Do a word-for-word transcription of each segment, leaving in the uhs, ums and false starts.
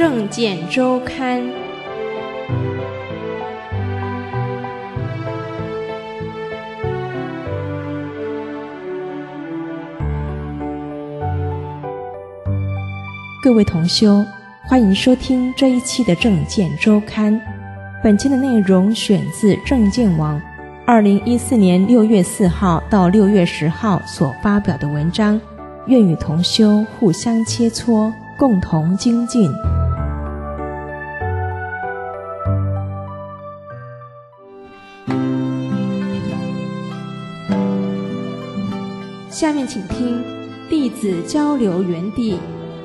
证件周刊》。各位同修，欢迎收听这一期的证件周刊。本期的内容选自证件网二零一四年六月四号到六月十号所发表的文章，愿与同修互相切磋，共同精进。下面请听弟子交流园地。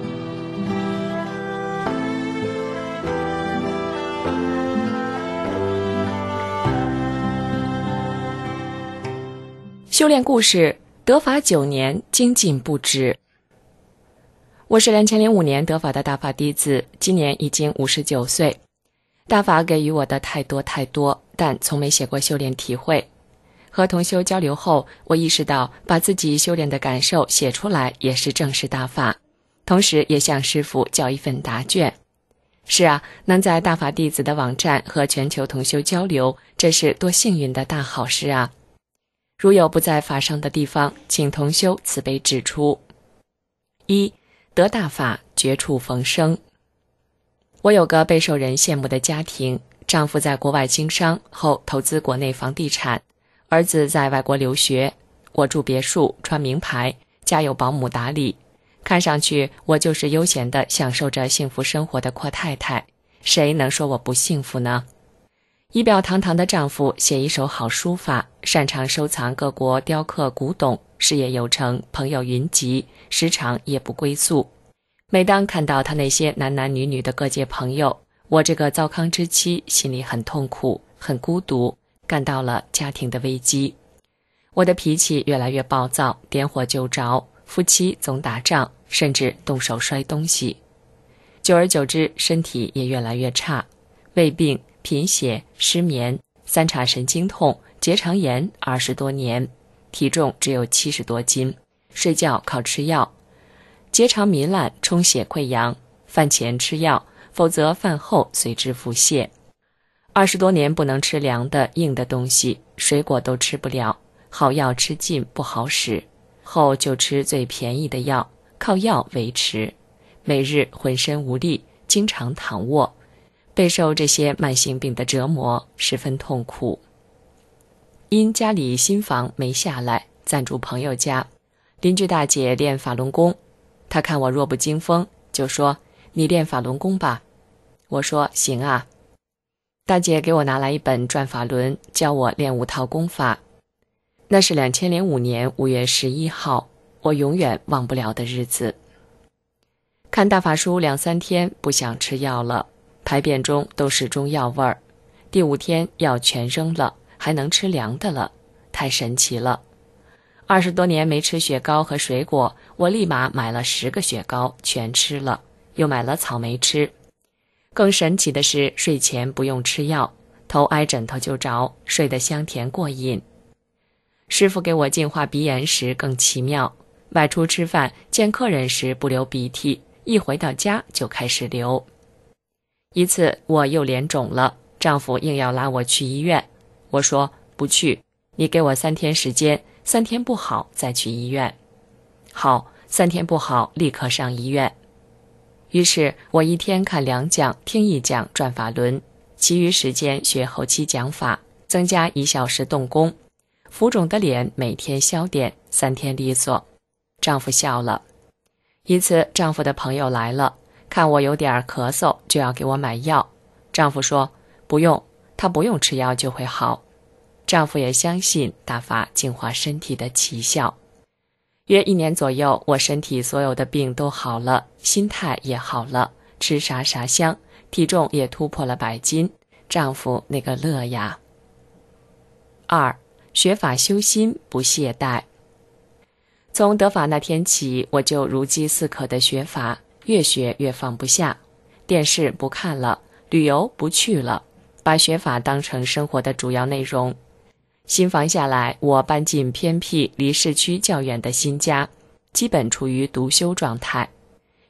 修炼故事：得法九年，精进不止。我是两千零五年得法的大法弟子，今年已经五十九岁。大法给予我的太多太多，但从没写过修炼体会。和同修交流后，我意识到把自己修炼的感受写出来也是正式大法，同时也向师父交一份答卷。是啊，能在大法弟子的网站和全球同修交流，这是多幸运的大好事啊！如有不在法上的地方，请同修慈悲指出。一、得大法，绝处逢生。我有个备受人羡慕的家庭，丈夫在国外经商后投资国内房地产，儿子在外国留学，我住别墅，穿名牌，家有保姆打理，看上去我就是悠闲地享受着幸福生活的阔太太，谁能说我不幸福呢？仪表堂堂的丈夫写一手好书法，擅长收藏各国雕刻古董，事业有成，朋友云集，时常夜不归宿。每当看到他那些男男女女的各界朋友，我这个糟糠之妻心里很痛苦，很孤独，感到了家庭的危机。我的脾气越来越暴躁，点火就着，夫妻总打仗，甚至动手摔东西。久而久之，身体也越来越差，胃病、贫血、失眠、三叉神经痛、结肠炎二十多年，体重只有七十多斤，睡觉靠吃药，结肠糜烂、充血溃疡，饭前吃药，否则饭后随之腹泻。二十多年不能吃凉的硬的东西，水果都吃不了，好药吃尽不好使，后就吃最便宜的药，靠药维持，每日浑身无力，经常躺卧，备受这些慢性病的折磨，十分痛苦。因家里新房没下来，暂住朋友家，邻居大姐练法轮功，她看我弱不禁风，就说：“你练法轮功吧。”我说：“行啊。”大姐给我拿来一本转法轮，教我练五套功法。那是两千零五年五月十一号，我永远忘不了的日子。看大法书两三天，不想吃药了，排便中都是中药味儿。第五天药全扔了，还能吃凉的了，太神奇了。二十多年没吃雪糕和水果，我立马买了十个雪糕，全吃了，又买了草莓吃。更神奇的是，睡前不用吃药，头挨枕头就着，睡得香甜过瘾。师父给我净化鼻炎时更奇妙，外出吃饭见客人时不流鼻涕，一回到家就开始流。一次我右脸肿了，丈夫硬要拉我去医院，我说不去，你给我三天时间，三天不好再去医院。好，三天不好立刻上医院。于是我一天看两讲，听一讲转法轮，其余时间学后期讲法，增加一小时动功，浮肿的脸每天消点，三天利索。丈夫笑了。一次丈夫的朋友来了，看我有点咳嗽，就要给我买药。丈夫说不用，他不用吃药就会好。丈夫也相信大法净化身体的奇效。约一年左右，我身体所有的病都好了，心态也好了，吃啥啥香，体重也突破了百斤，丈夫那个乐呀。二、学法修心，不懈怠。从得法那天起，我就如饥似渴的学法，越学越放不下，电视不看了，旅游不去了，把学法当成生活的主要内容。新房下来，我搬进偏僻离市区较远的新家，基本处于独修状态。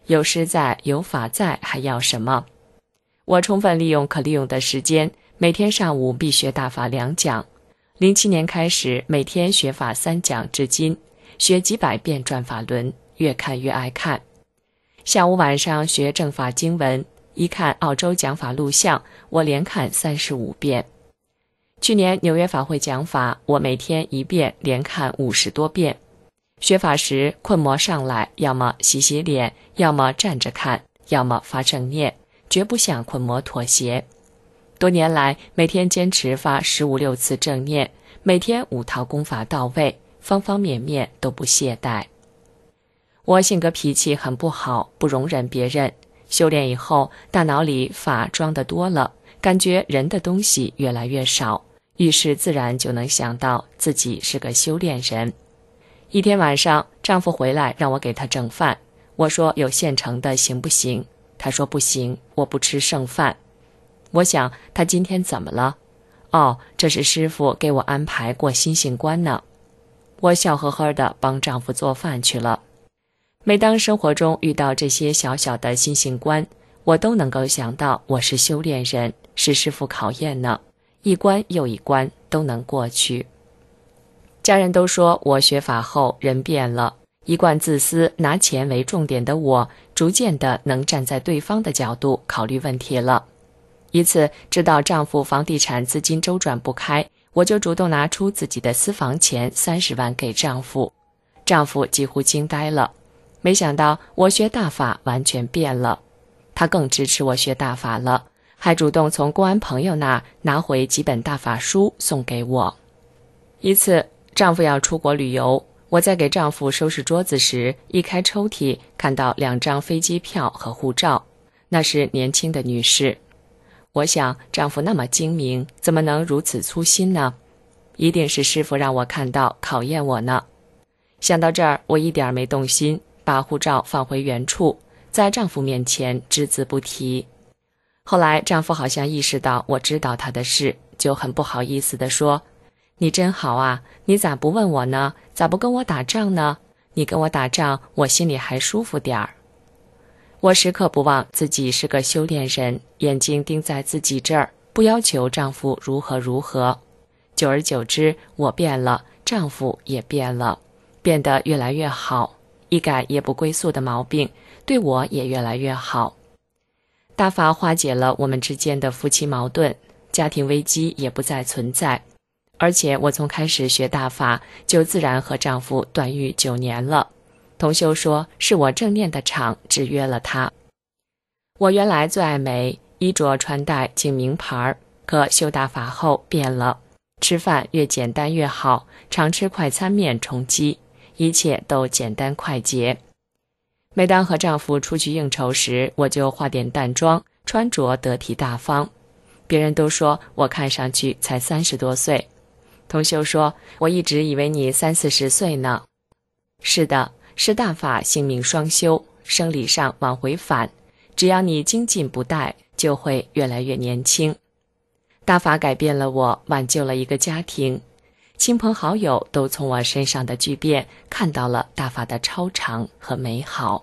有师在，有法在，还要什么？我充分利用可利用的时间，每天上午必学大法两讲。零七年开始，每天学法三讲至今，学几百遍转法轮，越看越爱看。下午晚上学正法经文，一看澳洲讲法录像，我连看三十五遍。去年纽约法会讲法，我每天一遍连看五十多遍。学法时困魔上来，要么洗洗脸，要么站着看，要么发正念，绝不向困魔妥协。多年来，每天坚持发十五六次正念，每天五套功法到位，方方面面都不懈怠。我性格脾气很不好，不容忍别人。修炼以后，大脑里法装得多了，感觉人的东西越来越少，遇事自然就能想到自己是个修炼人。一天晚上，丈夫回来让我给他整饭，我说有现成的行不行？他说不行，我不吃剩饭。我想他今天怎么了？哦，这是师父给我安排过心性关呢。我笑呵呵地帮丈夫做饭去了。每当生活中遇到这些小小的心性关，我都能够想到我是修炼人，是师父考验呢，一关又一关都能过去。家人都说我学法后人变了，一贯自私拿钱为重点的我，逐渐的能站在对方的角度考虑问题了。一次知道丈夫房地产资金周转不开，我就主动拿出自己的私房钱三十万给丈夫。丈夫几乎惊呆了，没想到我学大法完全变了。他更支持我学大法了，还主动从公安朋友那拿回几本大法书送给我。一次丈夫要出国旅游，我在给丈夫收拾桌子时，一开抽屉看到两张飞机票和护照，那是年轻的女士。我想丈夫那么精明，怎么能如此粗心呢？一定是师父让我看到，考验我呢。想到这儿，我一点没动心，把护照放回原处，在丈夫面前只字不提。后来丈夫好像意识到我知道他的事，就很不好意思地说，你真好啊，你咋不问我呢？咋不跟我打仗呢？你跟我打仗，我心里还舒服点儿。我时刻不忘自己是个修炼人，眼睛盯在自己这儿，不要求丈夫如何如何。久而久之，我变了，丈夫也变了，变得越来越好，一改夜不归宿的毛病，对我也越来越好。大法化解了我们之间的夫妻矛盾，家庭危机也不再存在。而且我从开始学大法，就自然和丈夫断育九年了。同修说是我正念的场制约了他。我原来最爱美，衣着穿戴尽名牌，可修大法后变了，吃饭越简单越好，常吃快餐面充饥，一切都简单快捷。每当和丈夫出去应酬时，我就化点淡妆，穿着得体大方。别人都说我看上去才三十多岁。同修说，我一直以为你三四十岁呢。是的，是大法性命双修，生理上往回返，只要你精进不怠，就会越来越年轻。大法改变了我，挽救了一个家庭，亲朋好友都从我身上的巨变看到了大法的超常和美好。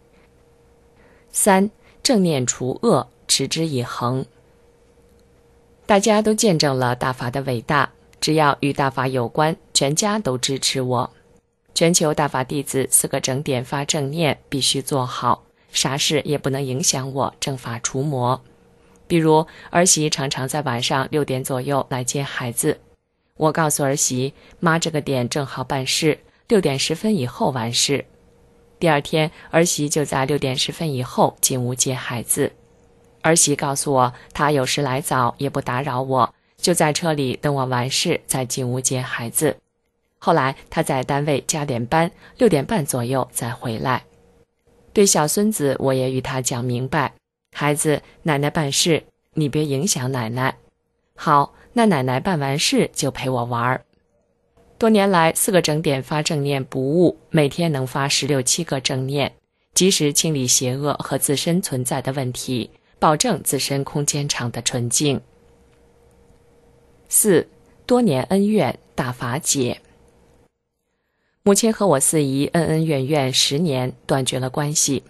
三，正念除恶，持之以恒。大家都见证了大法的伟大，只要与大法有关，全家都支持我。全球大法弟子四个整点发正念必须做好，啥事也不能影响我正法除魔。比如儿媳常常在晚上六点左右来接孩子，我告诉儿媳，妈这个点正好办事，六点十分以后完事。第二天儿媳就在六点十分以后进屋接孩子。儿媳告诉我，她有时来早也不打扰我，就在车里等我完事再进屋接孩子。后来他在单位加点班，六点半左右再回来。对小孙子我也与他讲明白，孩子，奶奶办事，你别影响奶奶。好，那奶奶办完事就陪我玩。多年来四个整点发正念不误，每天能发十六七个正念，及时清理邪恶和自身存在的问题，保证自身空间场的纯净。四，多年恩怨大法解。母亲和我四姨恩恩怨怨十年，断绝了关系。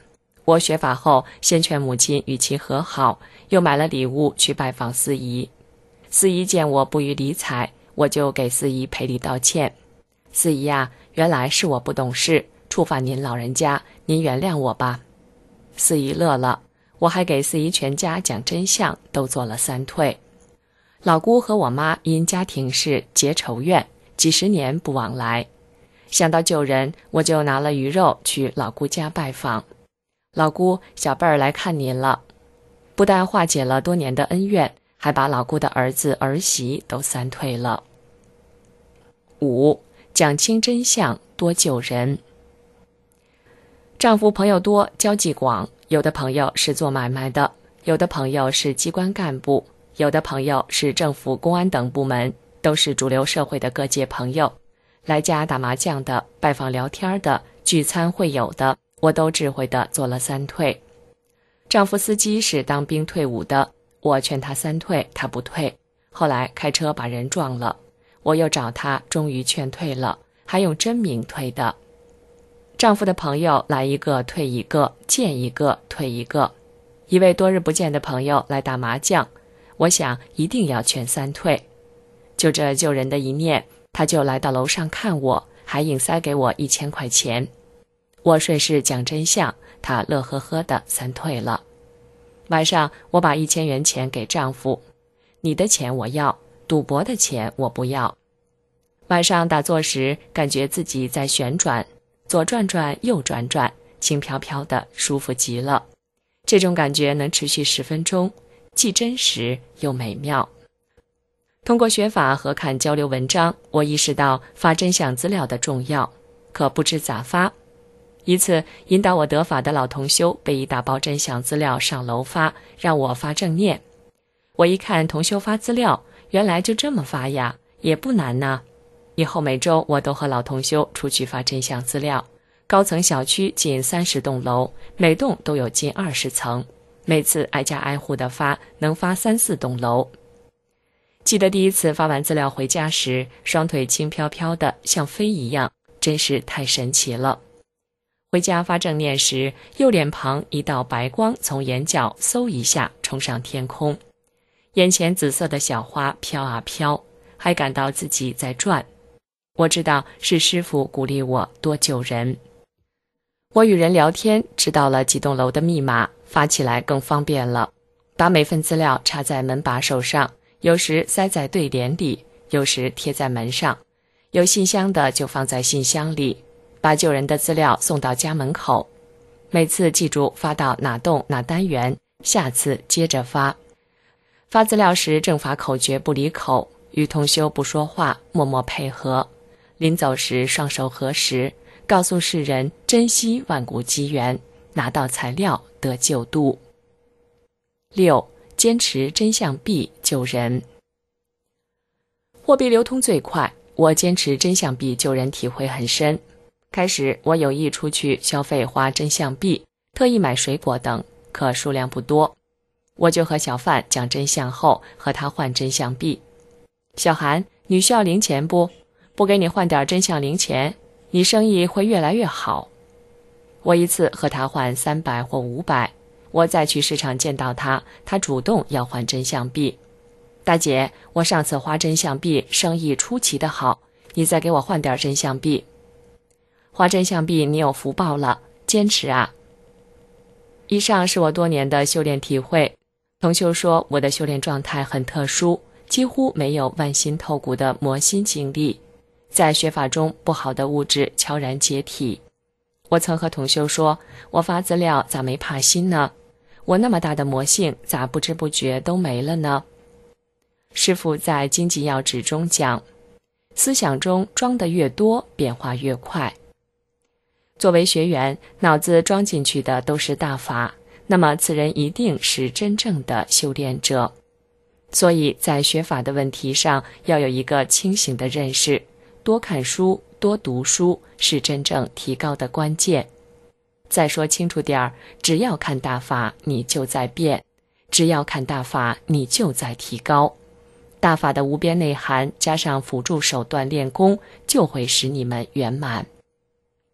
我学法后，先劝母亲与其和好，又买了礼物去拜访司仪。司仪见我不予理睬，我就给司仪赔礼道歉。司仪啊，原来是我不懂事，触犯您老人家，您原谅我吧。司仪乐了，我还给司仪全家讲真相，都做了三退。老姑和我妈因家庭事结仇怨，几十年不往来。想到救人，我就拿了鱼肉去老姑家拜访。老姑，小辈儿来看您了。不但化解了多年的恩怨，还把老姑的儿子儿媳都三退了。五，讲清真相，多救人。丈夫朋友多，交际广，有的朋友是做买卖的，有的朋友是机关干部，有的朋友是政府公安等部门，都是主流社会的各界朋友。来家打麻将的，拜访聊天的，聚餐会友的，我都智慧地做了三退。丈夫司机是当兵退伍的，我劝他三退，他不退，后来开车把人撞了，我又找他，终于劝退了，还用真名退的。丈夫的朋友来一个退一个，见一个退一个。一位多日不见的朋友来打麻将，我想一定要劝三退。就这救人的一念，他就来到楼上看我，还硬塞给我一千块钱。我顺势讲真相，他乐呵呵的三退了。晚上我把一千元钱给丈夫，你的钱我要，赌博的钱我不要。晚上打坐时，感觉自己在旋转，左转转右转转，轻飘飘的，舒服极了。这种感觉能持续十分钟，既真实又美妙。通过学法和看交流文章，我意识到发真相资料的重要，可不知咋发。一次引导我得法的老同修背一大包真相资料上楼发，让我发正念。我一看同修发资料，原来就这么发呀，也不难呐。以后每周我都和老同修出去发真相资料，高层小区近三十栋楼，每栋都有近二十层，每次挨家挨户的发，能发三四栋楼。记得第一次发完资料回家时，双腿轻飘飘的，像飞一样，真是太神奇了。回家发正念时，右脸庞一道白光从眼角嗖一下冲上天空，眼前紫色的小花飘啊飘，还感到自己在转。我知道是师父鼓励我多救人。我与人聊天，知道了几栋楼的密码，发起来更方便了。把每份资料插在门把手上，有时塞在对联里，有时贴在门上，有信箱的就放在信箱里，把救人的资料送到家门口。每次记住发到哪栋哪单元，下次接着发。发资料时正法口诀不离口，与同修不说话，默默配合。临走时双手合十，告诉世人珍惜万古机缘，拿到材料得救度。六，坚持真相币救人。货币流通最快，我坚持真相币救人体会很深。开始我有意出去消费花真相币，特意买水果等，可数量不多。我就和小贩讲真相后，和他换真相币。小韩，你需要零钱不？不给你换点真相零钱，你生意会越来越好。我一次和他换三百或五百，我再去市场见到他，他主动要换真相币。大姐，我上次花真相币生意出奇的好，你再给我换点真相币。花真相币你有福报了，坚持啊。以上是我多年的修炼体会。同修说我的修炼状态很特殊，几乎没有剜心透骨的磨心经历，在学法中不好的物质悄然解体。我曾和同修说，我发资料咋没怕心呢？我那么大的魔性咋不知不觉都没了呢？师父在经济要旨中讲，思想中装得越多，变化越快。作为学员，脑子装进去的都是大法，那么此人一定是真正的修炼者。所以在学法的问题上，要有一个清醒的认识，多看书，多读书是真正提高的关键。再说清楚点儿，只要看大法，你就在变；只要看大法，你就在提高。大法的无边内涵，加上辅助手段练功，就会使你们圆满。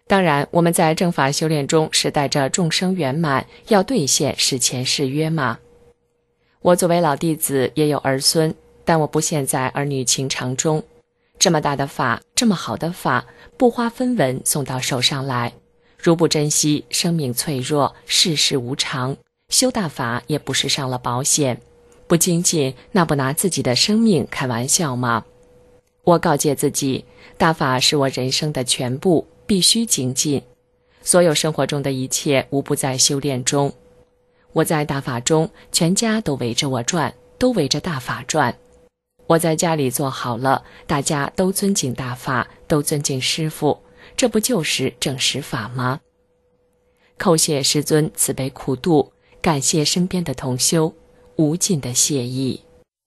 当然，我们在正法修炼中是带着众生圆满，要兑现事前誓约嘛。我作为老弟子也有儿孙，但我不陷在儿女情长中。这么大的法，这么好的法，不花分文送到手上来，如不珍惜，生命脆弱，世事无常，修大法也不是上了保险。不精进，那不拿自己的生命开玩笑吗？我告诫自己，大法是我人生的全部，必须精进。所有生活中的一切无不在修炼中。我在大法中，全家都围着我转，都围着大法转。我在家里做好了，大家都尊敬大法，都尊敬师父，这不就是正实法吗？叩谢师尊慈悲苦度，感谢身边的同修，无尽的谢意。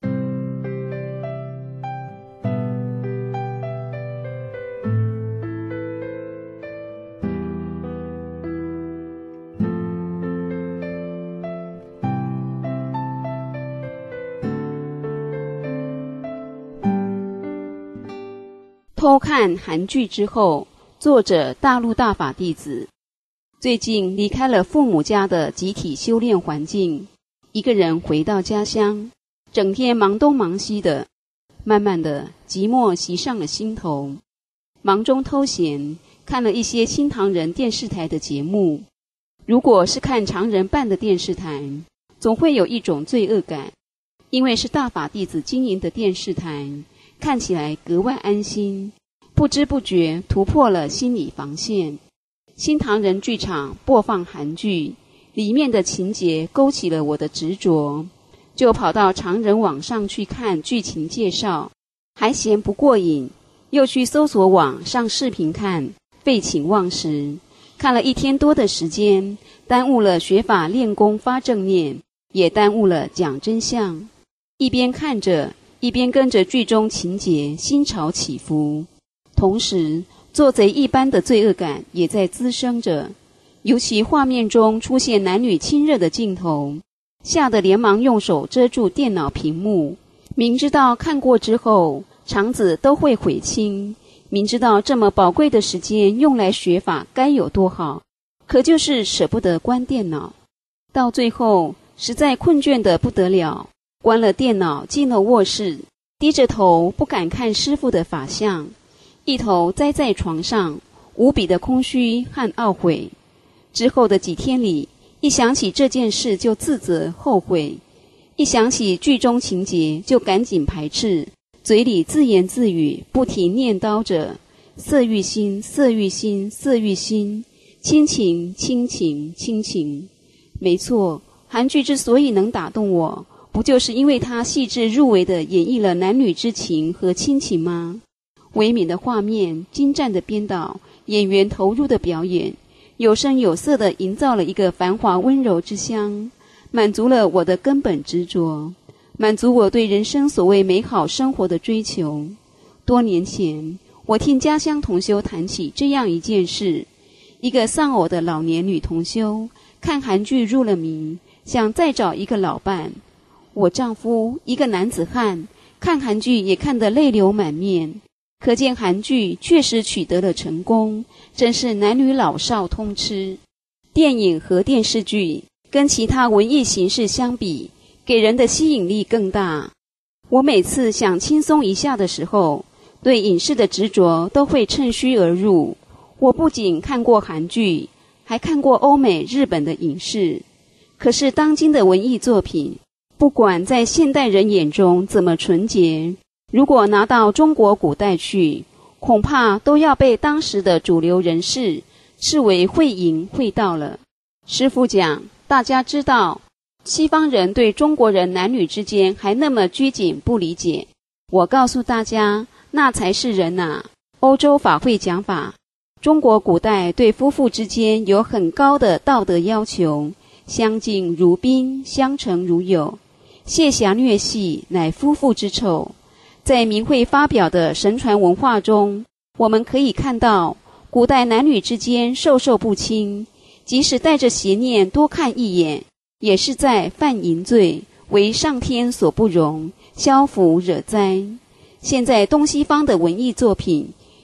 偷看韩剧之后，作者大陆大法弟子，最近离开了父母家的集体修炼环境，一个人回到家乡，整天忙东忙西的，慢慢的寂寞袭上了心头。忙中偷闲，看了一些新唐人电视台的节目。如果是看常人办的电视台，总会有一种罪恶感，因为是大法弟子经营的电视台，看起来格外安心，不知不觉突破了心理防线。新唐人剧场播放韩剧，里面的情节勾起了我的执着，就跑到常人网上去看剧情介绍，还嫌不过瘾，又去搜索网上视频看，废寝忘食，看了一天多的时间，耽误了学法练功发正念，也耽误了讲真相。一边看着，一边跟着剧中情节心潮起伏，同时做贼一般的罪恶感也在滋生着。尤其画面中出现男女亲热的镜头，吓得连忙用手遮住电脑屏幕。明知道看过之后肠子都会悔青，明知道这么宝贵的时间用来学法该有多好，可就是舍不得关电脑。到最后实在困倦得不得了，关了电脑，进了卧室，低着头不敢看师父的法相，一头栽在床上，无比的空虚和懊悔。之后的几天里，一想起这件事就自责后悔，一想起剧中情节就赶紧排斥，嘴里自言自语，不停念叨着色欲心，色欲心，色欲心，亲情，亲情，亲情。没错，韩剧之所以能打动我，不就是因为它细致入微地演绎了男女之情和亲情吗？唯美的画面，精湛的编导，演员投入的表演，有声有色地营造了一个繁华温柔之乡，满足了我的根本执着，满足我对人生所谓美好生活的追求。多年前，我听家乡同修谈起这样一件事，一个丧偶的老年女同修看韩剧入了迷，想再找一个老伴。我丈夫一个男子汉，看韩剧也看得泪流满面，可见韩剧确实取得了成功，真是男女老少通吃。电影和电视剧跟其他文艺形式相比，给人的吸引力更大。我每次想轻松一下的时候，对影视的执着都会趁虚而入。我不仅看过韩剧，还看过欧美、日本的影视。可是当今的文艺作品，不管在现代人眼中怎么纯洁，如果拿到中国古代去，恐怕都要被当时的主流人士视为会淫会道了。师父讲，大家知道，西方人对中国人男女之间还那么拘谨不理解。我告诉大家，那才是人啊！欧洲法会讲法，中国古代对夫妇之间有很高的道德要求，相敬如宾，相诚如友。亵侠虐戏乃夫妇之臭。在明慧发表的神传文化中，我们可以看到古代男女之间授受不亲，即使带着邪念多看一眼，也是在犯淫罪，为上天所不容，消福惹灾。现在东西方的文艺作品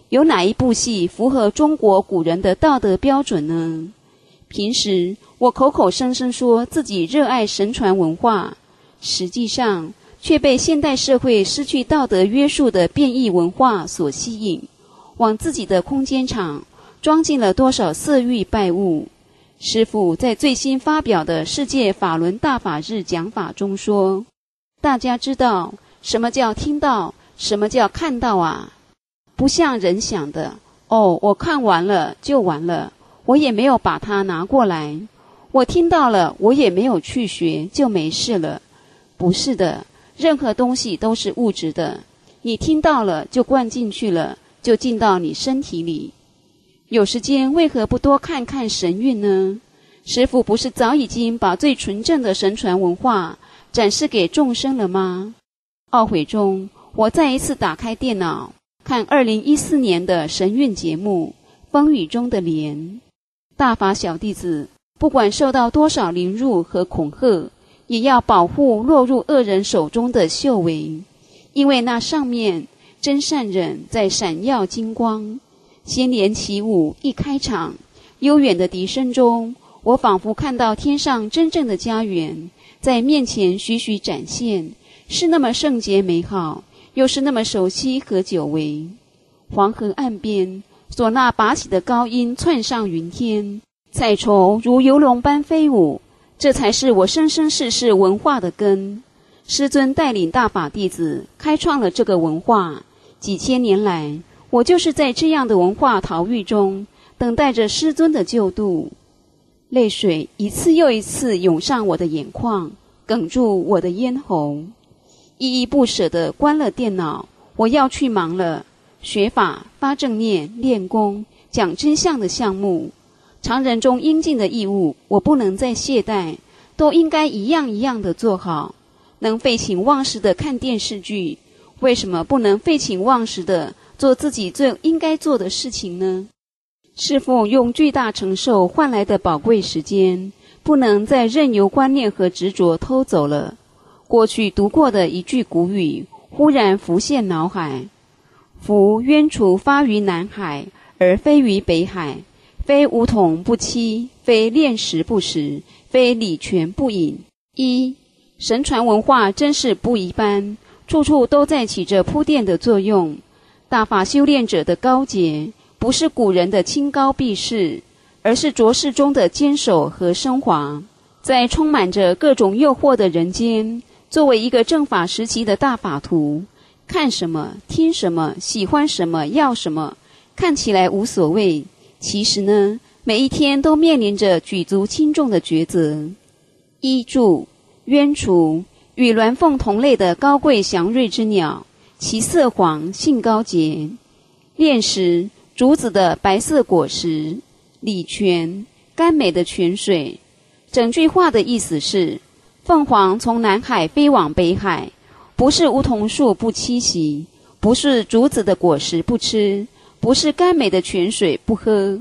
有哪一部戏符合中国古人的道德标准呢？平时我口口声声说自己热爱神传文化，实际上却被现代社会失去道德约束的变异文化所吸引，往自己的空间场装进了多少色欲败物。师父在最新发表的世界法轮大法日讲法中说，大家知道什么叫听到，什么叫看到啊？不像人想的，哦，我看完了就完了，我也没有把它拿过来，我听到了，我也没有去学，就没事了。不是的，任何东西都是物质的，你听到了就灌进去了，就进到你身体里。有时间为何不多看看神韵呢？师父不是早已经把最纯正的神传文化展示给众生了吗？懊悔中，我再一次打开电脑，看二零一四年的神韵节目《风雨中的莲》。大法小弟子不管受到多少凌辱和恐吓，也要保护落入恶人手中的秀维，因为那上面真善忍在闪耀金光。仙莲起舞一开场，悠远的笛声中，我仿佛看到天上真正的家园在面前徐徐展现，是那么圣洁美好，又是那么熟悉和久违。黄河岸边，唢呐拔起的高音窜上云天，彩绸如游龙般飞舞，这才是我生生世世文化的根。师尊带领大法弟子开创了这个文化，几千年来，我就是在这样的文化陶狱中，等待着师尊的救度。泪水一次又一次涌上我的眼眶，哽住我的咽喉。依依不舍地关了电脑，我要去忙了。学法、发正念、练功、讲真相的项目，常人中应尽的义务，我不能再懈怠，都应该一样一样的做好。能废寝忘食的看电视剧，为什么不能废寝忘食的做自己最应该做的事情呢？师父用巨大承受换来的宝贵时间，不能再任由观念和执着偷走了。过去读过的一句古语忽然浮现脑海：夫冤除发于南海，而非于北海，非梧桐不栖，非炼石不食，非礼泉不饮。一，神传文化真是不一般，处处都在起着铺垫的作用。大法修炼者的高洁，不是古人的清高避世，而是浊世中的坚守和升华。在充满着各种诱惑的人间，作为一个正法时期的大法徒，看什么、听什么、喜欢什么、要什么，看起来无所谓，其实呢，每一天都面临着举足轻重的抉择。一注：鸢雏，与鸾凤同类的高贵祥瑞之鸟，其色黄，性高洁。炼石，竹子的白色果实。礼泉，甘美的泉水。整句话的意思是，凤凰从南海飞往北海，不是梧桐树不栖息，不是竹子的果实不吃，不是甘美的泉水不喝。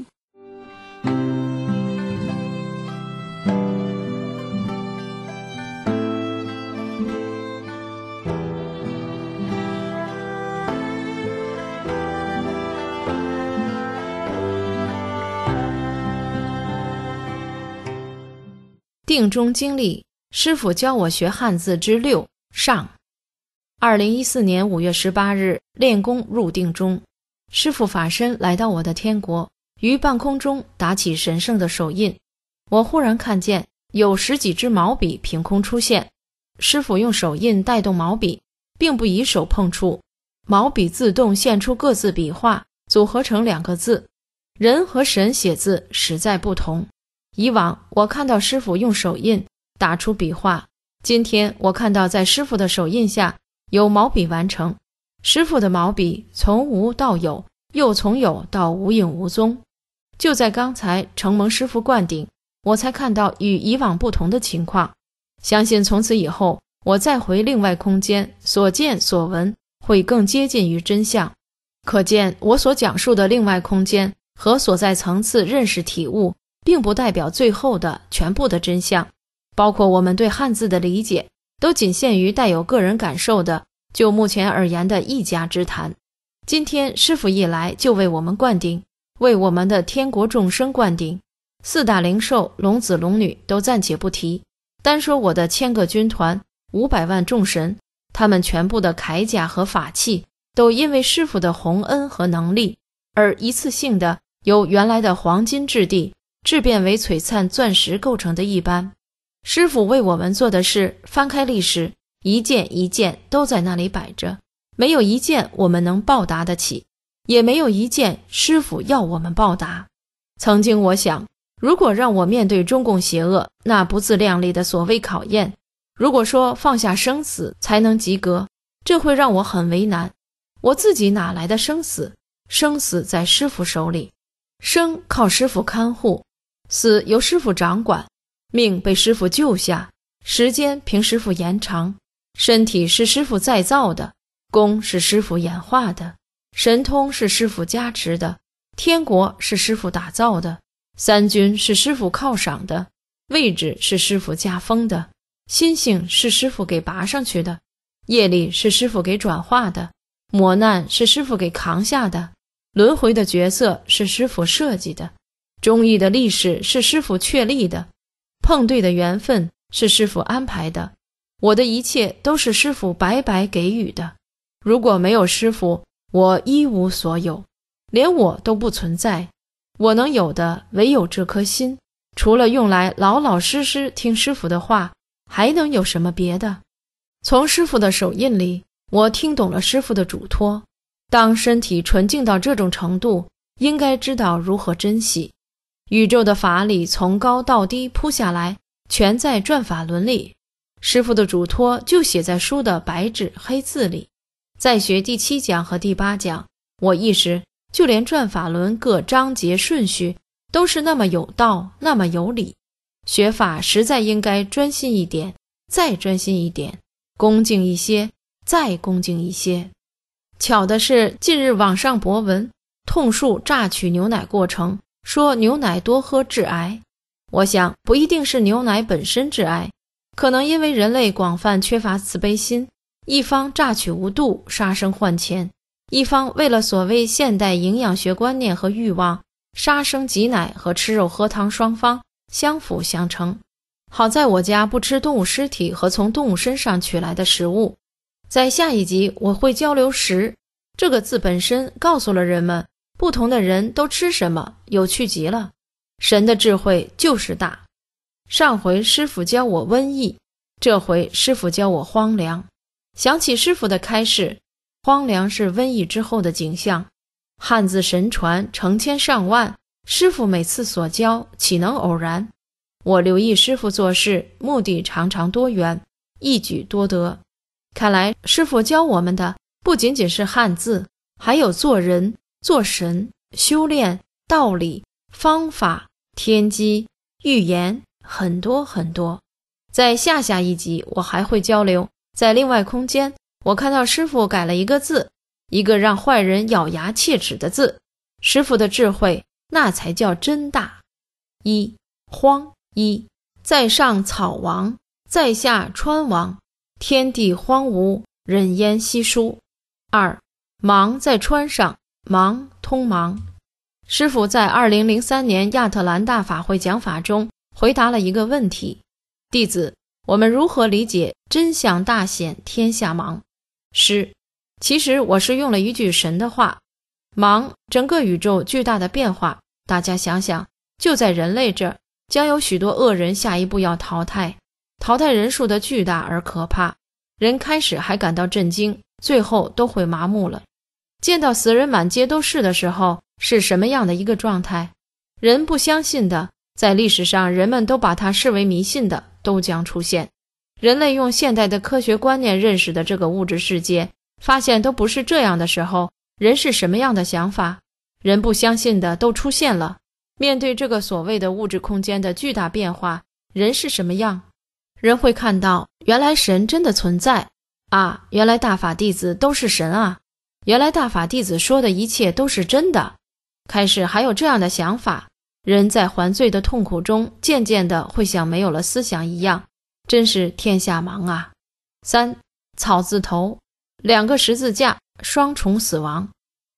定中经历，师父教我学汉字之六上。二零一四年五月十八日，练功入定中，师父法身来到我的天国，于半空中打起神圣的手印。我忽然看见有十几支毛笔凭空出现，师父用手印带动毛笔，并不以手碰触，毛笔自动现出各自笔画，组合成两个字。人和神写字实在不同。以往我看到师父用手印打出笔画，今天我看到在师父的手印下有毛笔完成。师父的毛笔从无到有，又从有到无影无踪。就在刚才承蒙师父灌顶，我才看到与以往不同的情况。相信从此以后，我再回另外空间，所见所闻会更接近于真相。可见我所讲述的另外空间和所在层次认识体悟，并不代表最后的全部的真相，包括我们对汉字的理解，都仅限于带有个人感受的，就目前而言的一家之谈。 今天师父一来就为我们灌顶，为我们的天国众生灌顶。四大灵兽、龙子龙女都暂且不提，单说我的千个军团、五百万众神，他们全部的铠甲和法器都因为师父的洪恩和能力而一次性的由原来的黄金质地质变为璀璨钻石构成的一般。师父为我们做的是翻开历史，一件一件都在那里摆着，没有一件我们能报答得起，也没有一件师父要我们报答。曾经我想，如果让我面对中共邪恶那不自量力的所谓考验，如果说放下生死才能及格，这会让我很为难。我自己哪来的生死？生死在师父手里，生靠师父看护，死由师父掌管，命被师父救下，时间凭师父延长，身体是师父再造的，功是师父演化的，神通是师父加持的，天国是师父打造的，三军是师父犒赏的，位置是师父加封的，心性是师父给拔上去的，业力是师父给转化的，磨难是师父给扛下的，轮回的角色是师父设计的，忠义的历史是师父确立的，碰对的缘分是师父安排的，我的一切都是师父白白给予的。如果没有师父，我一无所有，连我都不存在。我能有的唯有这颗心，除了用来老老实实听师父的话，还能有什么别的？从师父的手印里，我听懂了师父的嘱托。当身体纯净到这种程度，应该知道如何珍惜。宇宙的法理从高到低铺下来，全在转法轮里。师父的嘱托就写在书的白纸黑字里。再学第七讲和第八讲，我意识就连转法轮各章节顺序都是那么有道，那么有理。学法实在应该专心一点，再专心一点，恭敬一些，再恭敬一些。巧的是，近日网上博文痛述榨取牛奶过程，说牛奶多喝致癌。我想不一定是牛奶本身致癌，可能因为人类广泛缺乏慈悲心，一方榨取无度，杀生换钱，一方为了所谓现代营养学观念和欲望，杀生挤奶和吃肉喝汤双方相辅相成。好在我家不吃动物尸体和从动物身上取来的食物。在下一集我会交流食这个字本身告诉了人们不同的人都吃什么，有趣极了。神的智慧就是大。上回师父教我瘟疫，这回师父教我荒凉。想起师父的开示，荒凉是瘟疫之后的景象。汉字神传成千上万，师父每次所教岂能偶然？我留意师父做事，目的常常多元，一举多得。看来师父教我们的不仅仅是汉字，还有做人、做神、修炼、道理、方法、天机、预言，很多很多。在下下一集我还会交流，在另外空间我看到师父改了一个字，一个让坏人咬牙切齿的字。师父的智慧那才叫真大。一荒，一在上草王，在下川王，天地荒芜，人烟稀疏。二芒在川上，芒通芒。师父在二零零三年亚特兰大法会讲法中回答了一个问题：弟子，我们如何理解真相大显天下茫？师，其实我是用了一句神的话，茫，整个宇宙巨大的变化，大家想想，就在人类这儿，将有许多恶人下一步要淘汰，淘汰人数的巨大而可怕。人开始还感到震惊，最后都会麻木了。见到死人满街都是的时候，是什么样的一个状态？人不相信的，在历史上人们都把它视为迷信的，都将出现。人类用现代的科学观念认识的这个物质世界，发现都不是这样的时候，人是什么样的想法？人不相信的都出现了。面对这个所谓的物质空间的巨大变化，人是什么样？人会看到，原来神真的存在啊，原来大法弟子都是神啊，原来大法弟子说的一切都是真的。开始还有这样的想法，人在还罪的痛苦中，渐渐的会像没有了思想一样，真是天下茫啊。三草字头，两个十字架，双重死亡。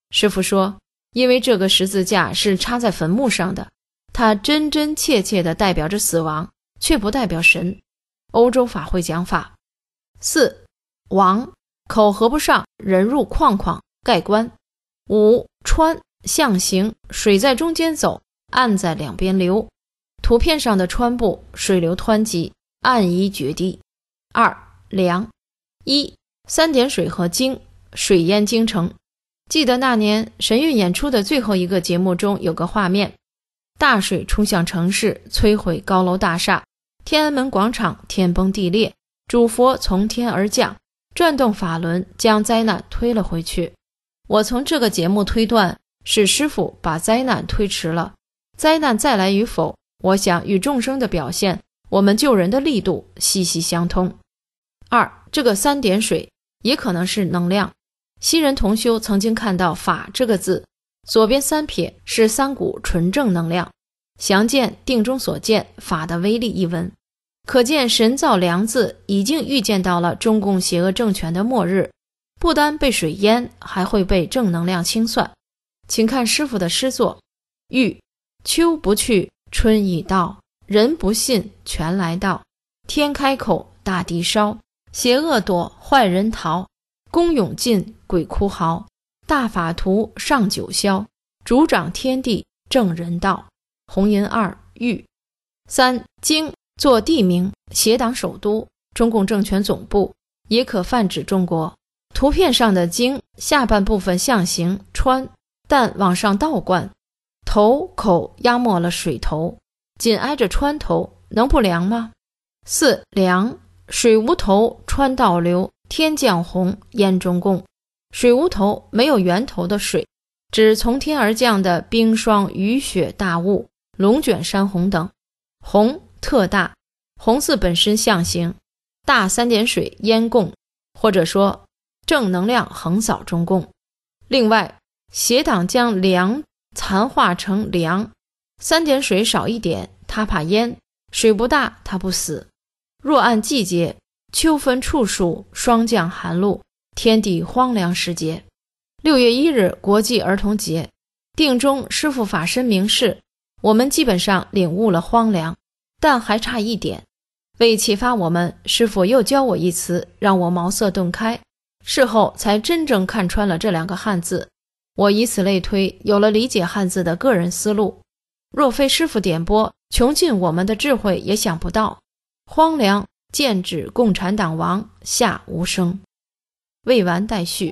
师父说，因为这个十字架是插在坟墓上的，它真真切切地代表着死亡，却不代表神。欧洲法会讲法。四、王，口合不上，人入框框，盖棺。五、川，象形，水在中间走，岸在两边流。图片上的川部水流湍急，岸夷决堤。二、梁。一、三点水和京，水淹京城。记得那年神韵演出的最后一个节目中有个画面，大水冲向城市，摧毁高楼大厦，天安门广场天崩地裂，主佛从天而降，转动法轮将灾难推了回去。我从这个节目推断，是师父把灾难推迟了。灾难再来与否，我想与众生的表现，我们救人的力度息息相通。二、这个三点水也可能是能量。西人同修曾经看到法这个字，左边三撇是三股纯正能量，详见定中所见法的威力一文。可见神造良字已经预见到了中共邪恶政权的末日，不单被水淹，还会被正能量清算。请看师父的诗作：欲秋不去，春已到，人不信，全来到。天开口，大地烧，邪恶躲，坏人逃。功勇尽，鬼哭嚎，大法图上九霄，主掌天地，正人道。红银二，玉。三、京，作地名，邪党首都，中共政权总部，也可泛指中国。图片上的京下半部分象形川，但往上倒灌，头口压没了水头，紧挨着川头，能不凉吗？四、梁，水无头，川倒流，天降洪，淹中共。水无头，没有源头的水，指从天而降的冰霜、雨雪、大雾、龙卷山洪等。洪，特大，洪字本身象形，大三点水淹共，或者说正能量横扫中共。另外，邪党将梁残化成梁，三点水少一点，他怕淹；水不大，他不死。若按季节，秋分处暑，霜降寒露，天地荒凉时节。六月一日国际儿童节，定中师父法身明示，我们基本上领悟了荒凉，但还差一点。为启发我们，师父又教我一词，让我茅塞顿开，事后才真正看穿了这两个汉字。我以此类推，有了理解汉字的个人思路。若非师父点拨，穷尽我们的智慧也想不到。荒凉，剑指共产党亡，下无声。未完待续。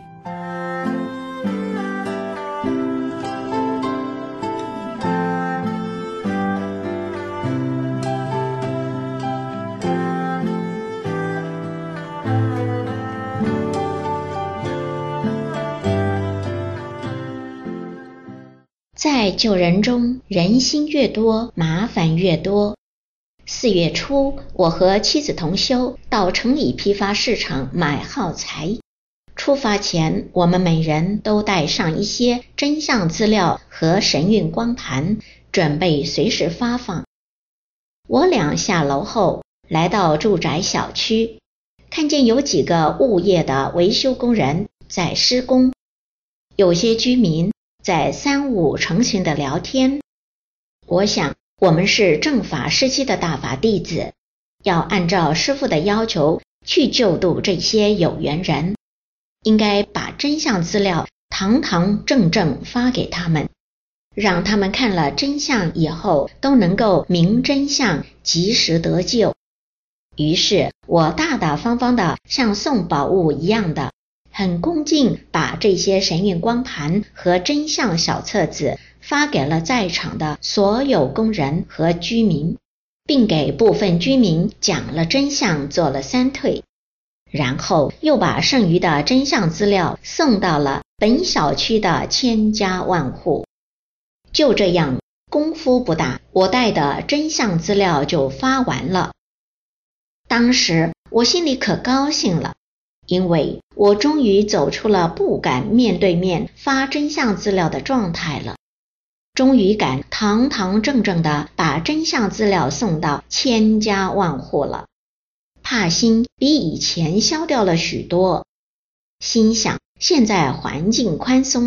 在救人中，人心越多，麻烦越多。四月初，我和妻子同修到城里批发市场买耗材。出发前，我们每人都带上一些真相资料和神韵光盘，准备随时发放。我俩下楼后，来到住宅小区，看见有几个物业的维修工人在施工，有些居民在三五成群的聊天。我想，我们是正法时期的大法弟子，要按照师父的要求去救度这些有缘人，应该把真相资料堂堂正正发给他们，让他们看了真相以后都能够明真相，及时得救。于是我大大方方的像送宝物一样的，很恭敬把这些神韵光盘和真相小册子发给了在场的所有工人和居民，并给部分居民讲了真相，做了三退，然后又把剩余的真相资料送到了本小区的千家万户。就这样，功夫不大，我带的真相资料就发完了。当时我心里可高兴了，因为我终于走出了不敢面对面发真相资料的状态了，终于敢堂堂正正地把真相资料送到千家万户了，怕心比以前消掉了许多。心想，现在环境宽松了，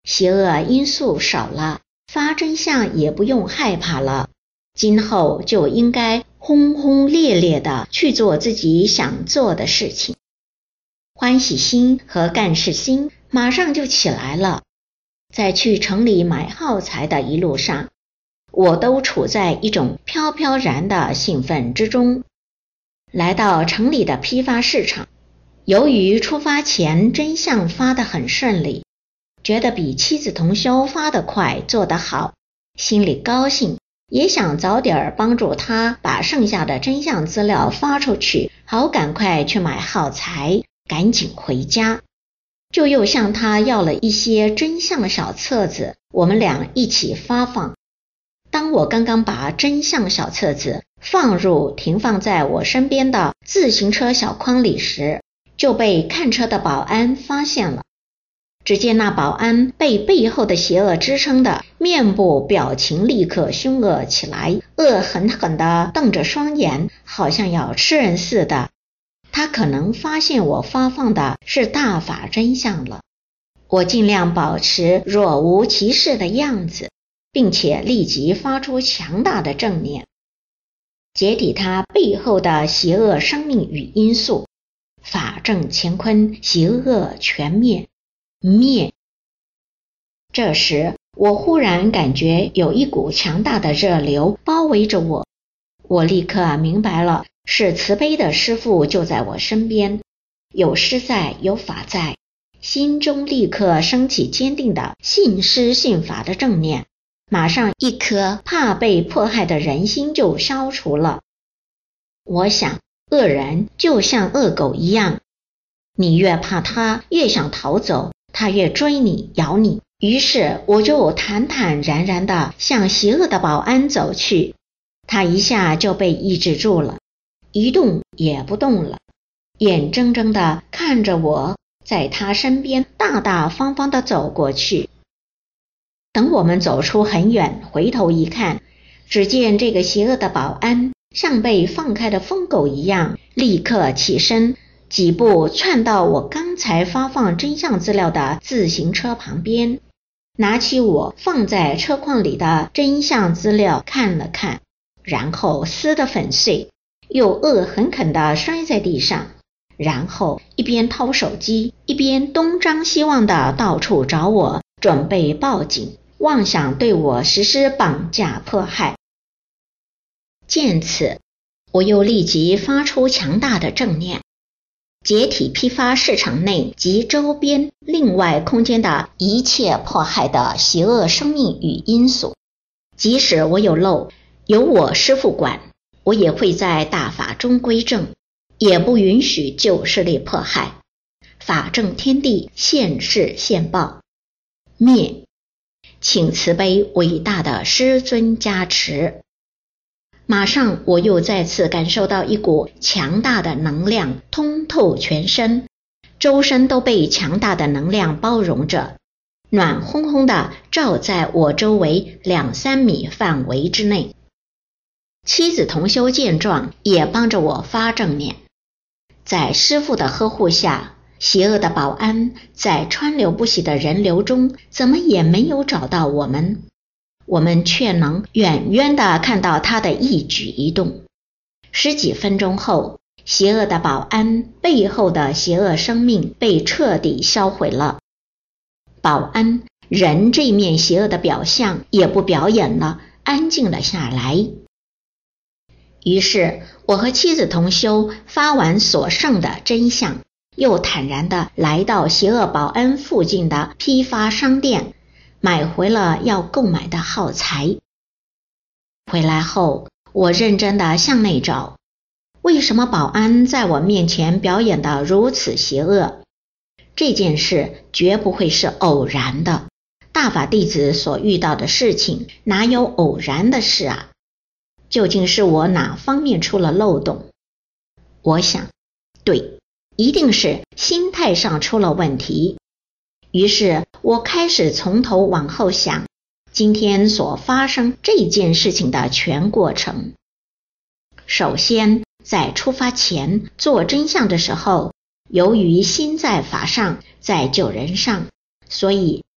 邪恶因素少了，发真相也不用害怕了，今后就应该轰轰烈烈地去做自己想做的事情。欢喜心和干事心马上就起来了。在去城里买耗材的一路上，我都处在一种飘飘然的兴奋之中。来到城里的批发市场，由于出发前真相发得很顺利，觉得比妻子同修发得快，做得好，心里高兴，也想早点帮助他把剩下的真相资料发出去，好赶快去买耗材，赶紧回家。就又向他要了一些真相小册子，我们俩一起发放。当我刚刚把真相小册子放入停放在我身边的自行车小筐里时，就被看车的保安发现了。只见那保安被背后的邪恶支撑的面部表情立刻凶恶起来，恶狠狠地瞪着双眼，好像要吃人似的。他可能发现我发放的是大法真相了。我尽量保持若无其事的样子，并且立即发出强大的正念，解体他背后的邪恶生命与因素。法正乾坤，邪恶全灭，灭。这时我忽然感觉有一股强大的热流包围着我，我立刻明白了，是慈悲的师父就在我身边，有师在，有法在，心中立刻升起坚定的信师信法的正念，马上一颗怕被迫害的人心就消除了。我想，恶人就像恶狗一样，你越怕他，越想逃走，他越追你，咬你。于是我就坦坦然然地向邪恶的保安走去，他一下就被抑制住了，一动也不动了，眼睁睁地看着我在他身边大大方方地走过去。等我们走出很远，回头一看，只见这个邪恶的保安像被放开的疯狗一样，立刻起身，几步窜到我刚才发放真相资料的自行车旁边，拿起我放在车筐里的真相资料看了看，然后撕得粉碎，又恶狠狠地摔在地上，然后一边掏手机，一边东张西望地到处找我，准备报警，妄想对我实施绑架迫害。见此，我又立即发出强大的正念，解体批发市场内及周边另外空间的一切迫害的邪恶生命与因素。即使我有漏，由我师父管，我也会在大法中归正，也不允许旧势力迫害。法正天地，现世现报，灭。请慈悲伟大的师尊加持。马上我又再次感受到一股强大的能量通透全身，周身都被强大的能量包容着，暖烘烘地照在我周围两三米范围之内。妻子同修见状，也帮着我发正念。在师父的呵护下，邪恶的保安在川流不息的人流中怎么也没有找到我们，我们却能远远地看到他的一举一动。十几分钟后，邪恶的保安背后的邪恶生命被彻底销毁了，保安人这面邪恶的表象也不表演了，安静了下来。于是我和妻子同修发完所剩的真相，又坦然地来到邪恶保安附近的批发商店，买回了要购买的耗材。回来后，我认真地向内找，为什么保安在我面前表演得如此邪恶？这件事绝不会是偶然的，大法弟子所遇到的事情哪有偶然的事啊？究竟是我哪方面出了漏洞？我想，对，一定是心态上出了问题。于是我开始从头往后想今天所发生这件事情的全过程。首先，在出发前做真相的时候，由于心在法上，在救人上，所以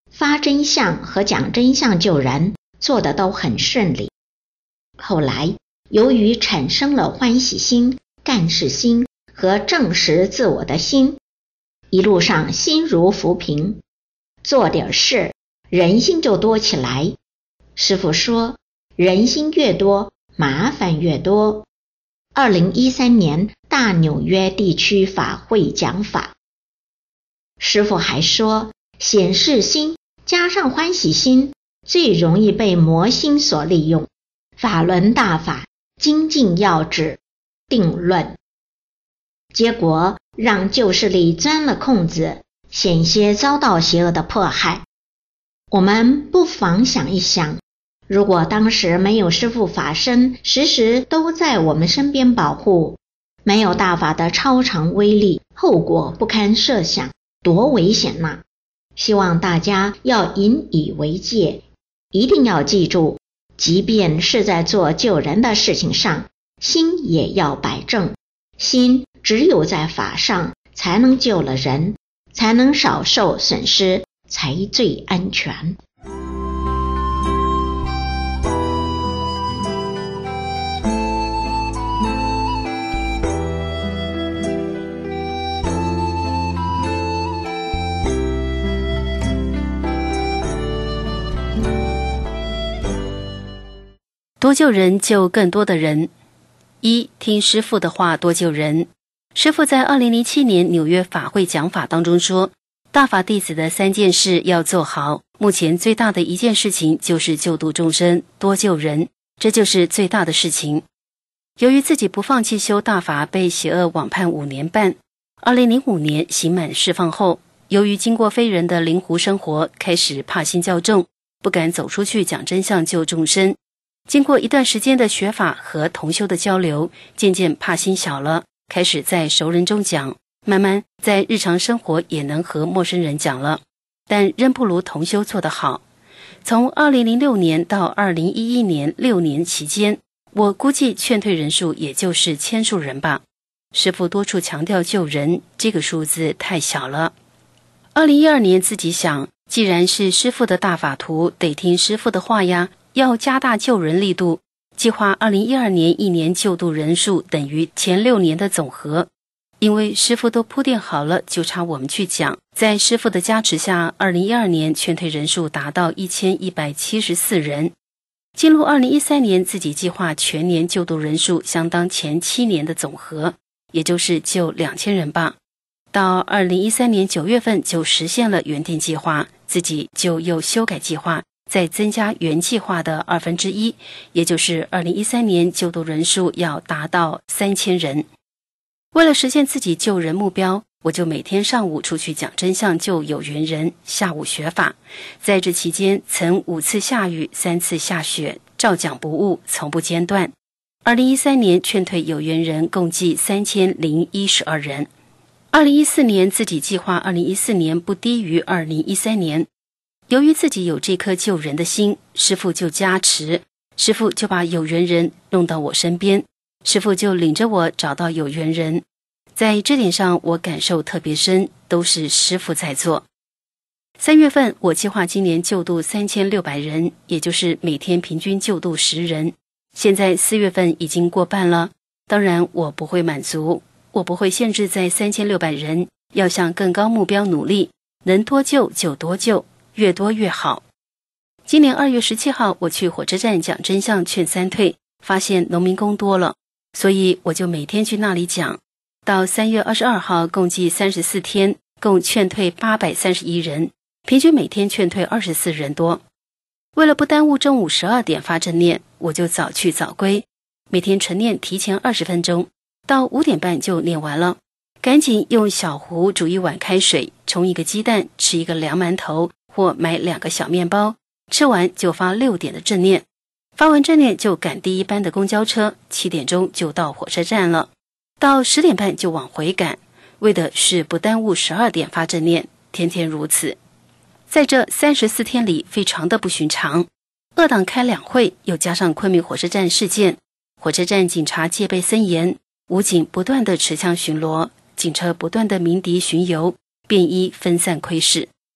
发真相和讲真相救人做得都很顺利。后来由于产生了欢喜心、干事心和证实自我的心，一路上心如浮萍，做点事人心就多起来。师父说，人心越多，麻烦越多。二零一三年大纽约地区法会讲法，师父还说，显示心加上欢喜心最容易被魔心所利用。法轮大法精进要旨定论，结果让旧势力钻了空子，险些遭到邪恶的迫害。我们不妨想一想，如果当时没有师父法身时时都在我们身边保护，没有大法的超常威力，后果不堪设想，多危险呐！希望大家要引以为戒，一定要记住，即便是在做救人的事情上，心也要摆正。心只有在法上才能救了人，才能少受损失，才最安全。 多救人，救更多的人。一、听师父的话，多救人。师父在二零零七年纽约法会讲法当中说，大法弟子的三件事要做好，目前最大的一件事情就是救度众生，多救人，这就是最大的事情。由于自己不放弃修大法，被邪恶网判五年半。二零零五年刑满释放后，由于经过非人的灵湖生活，开始怕心较重，不敢走出去讲真相救众生。经过一段时间的学法和同修的交流，渐渐怕心小了，开始在熟人中讲，慢慢在日常生活也能和陌生人讲了，但仍不如同修做得好。从二零零六年到二零一一年六年期间，我估计劝退人数也就是千数人吧。师父多处强调救人，这个数字太小了。二零一二年自己想，既然是师父的大法徒，得听师父的话呀，要加大救人力度，计划二零一二年一年救度人数等于前六年的总和。因为师父都铺垫好了，就差我们去讲。在师父的加持下，二零一二年劝退人数达到一千一百七十四人。进入二零一三年，自己计划全年救度人数相当前七年的总和，也就是救两千人吧。到二零一三年九月份就实现了原定计划，自己就又修改计划，再增加原计划的二分之一，也就是二零一三年救度人数要达到三千人。为了实现自己救人目标，我就每天上午出去讲真相救有缘人，下午学法。在这期间，曾五次下雨，三次下雪，照讲不误，从不间断。二零一三年劝退有缘人共计三千零一十二人。二零一四年自己计划二零一四年不低于二零一三年。由于自己有这颗救人的心，师父就加持，师父就把有缘人弄到我身边，师父就领着我找到有缘人。在这点上我感受特别深，都是师父在做。三月份我计划今年救度三千六百人，也就是每天平均救度十人。现在四月份已经过半了，当然我不会满足，我不会限制在三千六百人，要向更高目标努力，能多救就多救，越多越好。今年二月十七号我去火车站讲真相劝三退，发现农民工多了，所以我就每天去那里讲。到三月二十二号共计三十四天，共劝退八百三十一人，平均每天劝退二十四人多。为了不耽误中午十二点发正念，我就早去早归，每天晨念提前二十分钟，到五点半就念完了，赶紧用小壶煮一碗开水，冲一个鸡蛋，吃一个凉馒头或买两个小面包，吃完就发六点的正念，发完正念就赶第一班的公交车，七点钟就到火车站了，到十点半就往回赶，为的是不耽误十二点发正念，天天如此。在这三十四天里非常的不寻常，二党开两会，又加上昆明火车站事件，火车站警察戒备森严，武警不断的持枪巡逻，警车不断的鸣笛巡游，便衣分散窥视。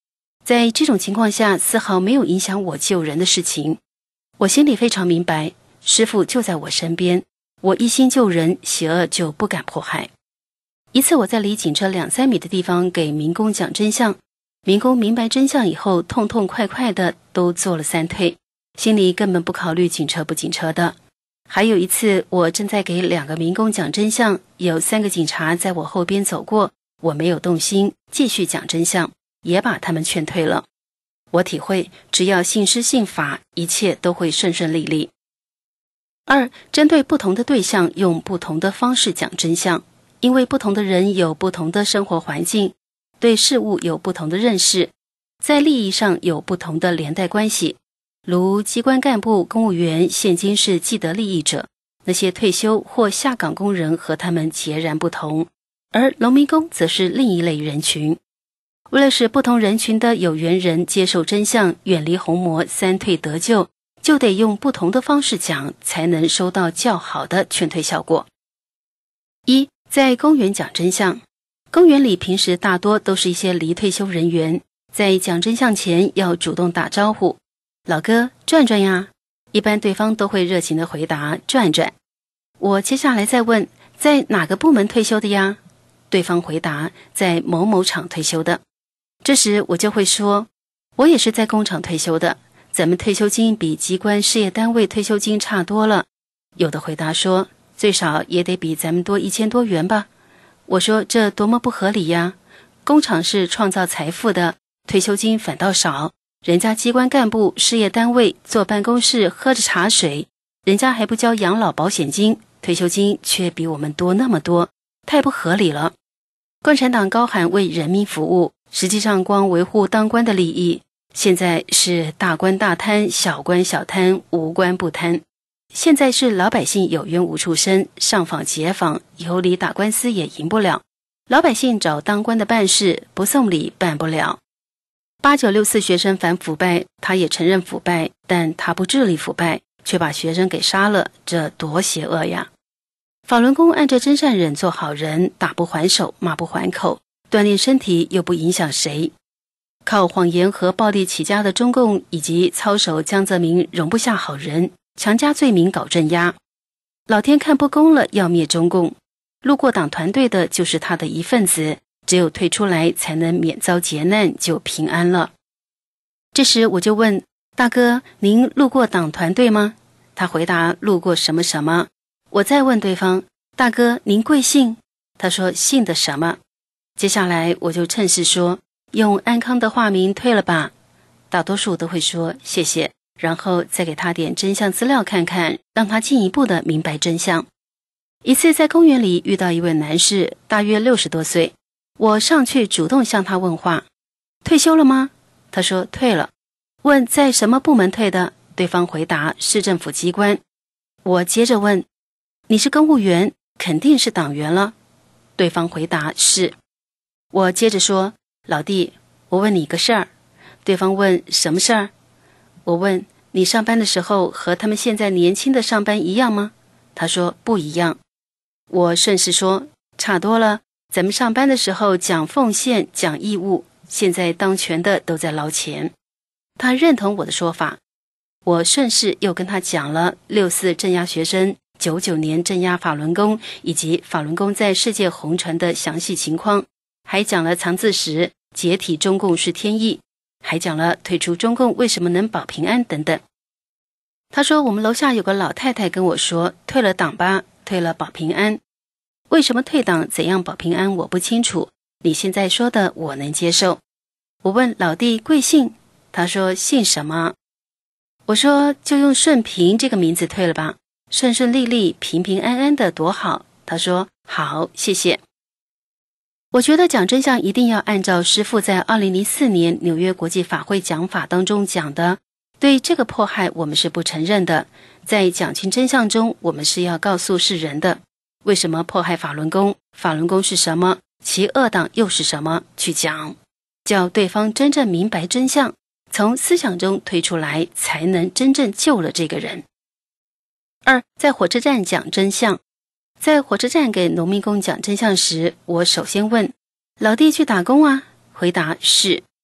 在这种情况下，丝毫没有影响我救人的事情。我心里非常明白，师父就在我身边，我一心救人，邪恶就不敢迫害。一次我在离警车两三米的地方给民工讲真相，民工明白真相以后，痛痛快快的都做了三退，心里根本不考虑警车不警车的。还有一次，我正在给两个民工讲真相，有三个警察在我后边走过，我没有动心，继续讲真相，也把他们劝退了。我体会，只要信师信法，一切都会顺顺利利。二，针对不同的对象，用不同的方式讲真相，因为不同的人有不同的生活环境，对事物有不同的认识，在利益上有不同的连带关系。如机关干部、公务员现今是既得利益者，那些退休或下岗工人和他们截然不同，而农民工则是另一类人群。为了使不同人群的有缘人接受真相，远离红魔，三退得救，就得用不同的方式讲，才能收到较好的劝退效果。一，在公园讲真相。公园里平时大多都是一些离退休人员，在讲真相前要主动打招呼，老哥转转呀，一般对方都会热情地回答转转。我接下来再问，在哪个部门退休的呀？对方回答在某某厂退休的。这时我就会说，我也是在工厂退休的，咱们退休金比机关事业单位退休金差多了。有的回答说，最少也得比咱们多一千多元吧。我说这多么不合理呀！工厂是创造财富的，退休金反倒少，人家机关干部、事业单位坐办公室喝着茶水，人家还不交养老保险金，退休金却比我们多那么多，太不合理了。共产党高喊为人民服务，实际上光维护当官的利益，现在是大官大贪，小官小贪，无官不贪。现在是老百姓有冤无处申，上访解访，有理打官司也赢不了。老百姓找当官的办事，不送礼办不了。八九六四学生反腐败，他也承认腐败，但他不治理腐败，却把学生给杀了，这多邪恶呀！法轮功按着真善忍做好人，打不还手，骂不还口，锻炼身体又不影响谁。靠谎言和暴力起家的中共以及操守江泽民容不下好人，强加罪名搞镇压。老天看不公了，要灭中共。路过党团队的就是他的一份子，只有退出来才能免遭劫难，就平安了。这时我就问大哥，您路过党团队吗？他回答路过什么什么。我再问对方，大哥您贵姓？他说姓的什么。接下来我就趁势说，用安康的化名退了吧。大多数都会说谢谢，然后再给他点真相资料看看，让他进一步的明白真相。一次在公园里遇到一位男士，大约六十多岁，我上去主动向他问话，退休了吗？他说退了。问在什么部门退的？对方回答市政府机关。我接着问，你是公务员，肯定是党员了。对方回答是。我接着说，老弟，我问你个事儿。对方问什么事儿？我问你上班的时候和他们现在年轻的上班一样吗？他说不一样。我顺势说，差多了，咱们上班的时候讲奉献讲义务，现在当权的都在捞钱。他认同我的说法。我顺势又跟他讲了六四镇压学生，九九年镇压法轮功以及法轮功在世界红传的详细情况，还讲了藏字石解体中共是天意，还讲了退出中共为什么能保平安等等。他说我们楼下有个老太太跟我说，退了党吧，退了保平安。为什么退党怎样保平安我不清楚，你现在说的我能接受。我问老弟贵姓？他说姓什么？我说就用顺平这个名字退了吧，顺顺利利平平安安的多好。他说好，谢谢。我觉得讲真相一定要按照师父在二零零四年纽约国际法会讲法当中讲的，对这个迫害我们是不承认的，在讲清真相中我们是要告诉世人的，为什么迫害法轮功，法轮功是什么，其恶党又是什么，去讲，叫对方真正明白真相，从思想中推出来，才能真正救了这个人。二，在火车站讲真相。在火车站给农民工讲真相时，我首先问老弟去打工啊？回答是。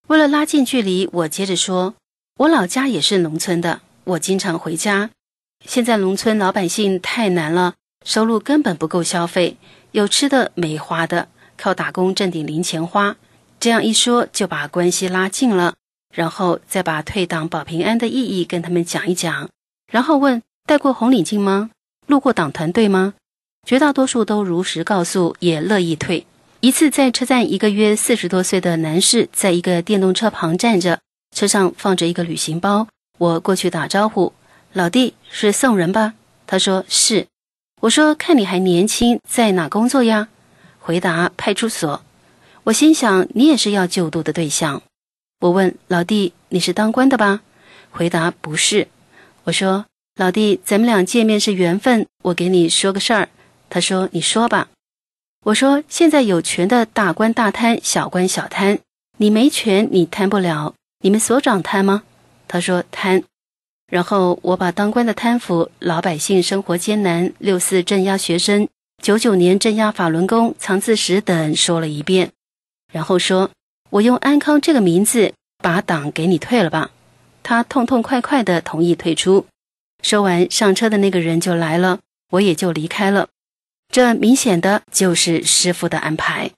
为了拉近距离，我接着说，我老家也是农村的，我经常回家。现在农村老百姓太难了，收入根本不够消费，有吃的没花的，靠打工挣点零钱花。这样一说就把关系拉近了，然后再把退党保平安的意义跟他们讲一讲，然后问戴过红领巾吗？路过党团队吗？绝大多数都如实告诉，也乐意退。一次在车站，一个约四十多岁的男士在一个电动车旁站着，车上放着一个旅行包。我过去打招呼，老弟，是送人吧？他说是。我说看你还年轻，在哪工作呀？回答派出所。我心想你也是要救度的对象。我问老弟，你是当官的吧？回答不是。我说老弟，咱们俩见面是缘分，我给你说个事儿。他说你说吧。我说现在有权的大官大贪，小官小贪，你没权你贪不了，你们所长贪吗？他说贪。然后我把当官的贪腐，老百姓生活艰难，六四镇压学生，九九年镇压法轮功、藏字石等说了一遍，然后说我用安康这个名字把党给你退了吧。他痛痛快快地同意退出。说完，上车的那个人就来了，我也就离开了。这明显的就是师父的安排。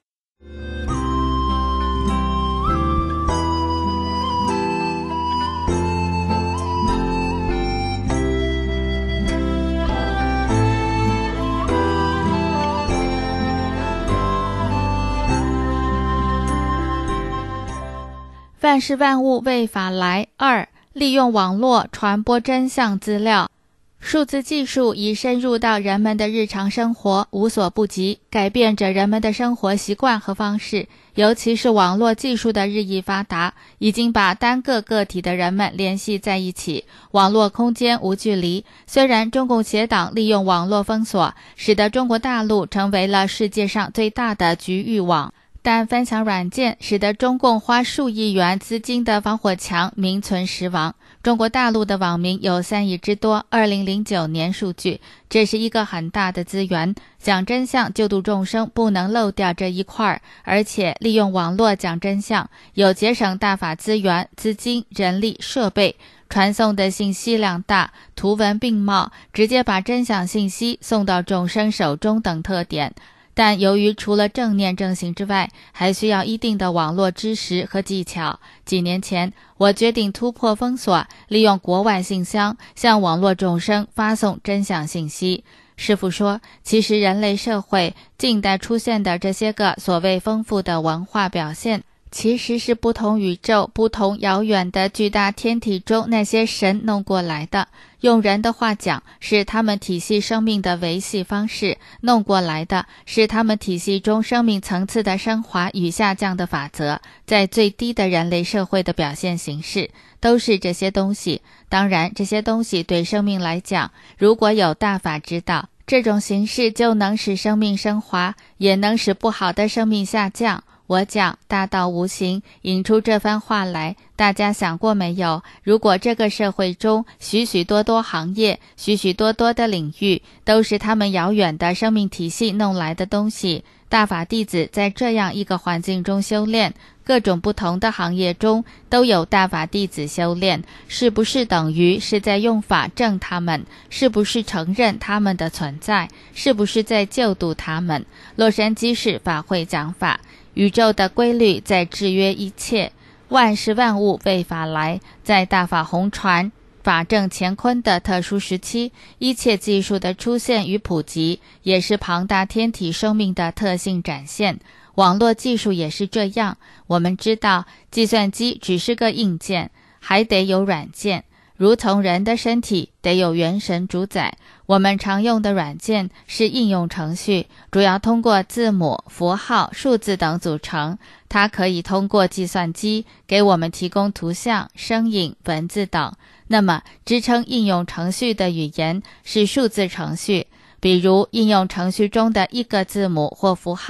万事万物为法来。二、利用网络传播真相资料。数字技术已深入到人们的日常生活，无所不及，改变着人们的生活习惯和方式。尤其是网络技术的日益发达，已经把单个个体的人们联系在一起，网络空间无距离。虽然中共邪党利用网络封锁，使得中国大陆成为了世界上最大的局域网，但分享软件使得中共花数亿元资金的防火墙名存实亡。中国大陆的网民有三亿之多，二零零九年数据，这是一个很大的资源。讲真相救度众生不能漏掉这一块，而且利用网络讲真相，有节省大法资源、资金、人力、设备，传送的信息量大，图文并茂，直接把真相信息送到众生手中等特点。但由于除了正念正行之外，还需要一定的网络知识和技巧。几年前，我决定突破封锁，利用国外信箱向网络众生发送真相信息。师父说，其实人类社会近代出现的这些个所谓丰富的文化表现，其实是不同宇宙、不同遥远的巨大天体中那些神弄过来的。用人的话讲，是他们体系生命的维系方式；弄过来的是他们体系中生命层次的升华与下降的法则，在最低的人类社会的表现形式，都是这些东西。当然，这些东西对生命来讲，如果有大法指导，这种形式就能使生命升华，也能使不好的生命下降。我讲大道无形，引出这番话来，大家想过没有？如果这个社会中许许多多行业、许许多多的领域，都是他们遥远的生命体系弄来的东西，大法弟子在这样一个环境中修炼，各种不同的行业中都有大法弟子修炼，是不是等于是在用法正他们？是不是承认他们的存在？是不是在救度他们？洛杉矶市法会讲法，宇宙的规律在制约一切，万事万物为法来。在大法红传、法正乾坤的特殊时期，一切技术的出现与普及，也是庞大天体生命的特性展现。网络技术也是这样。我们知道，计算机只是个硬件，还得有软件。如同人的身体得有元神主宰，我们常用的软件是应用程序，主要通过字母、符号、数字等组成。它可以通过计算机给我们提供图像、声音、文字等。那么，支撑应用程序的语言是数字程序，比如应用程序中的一个字母或符号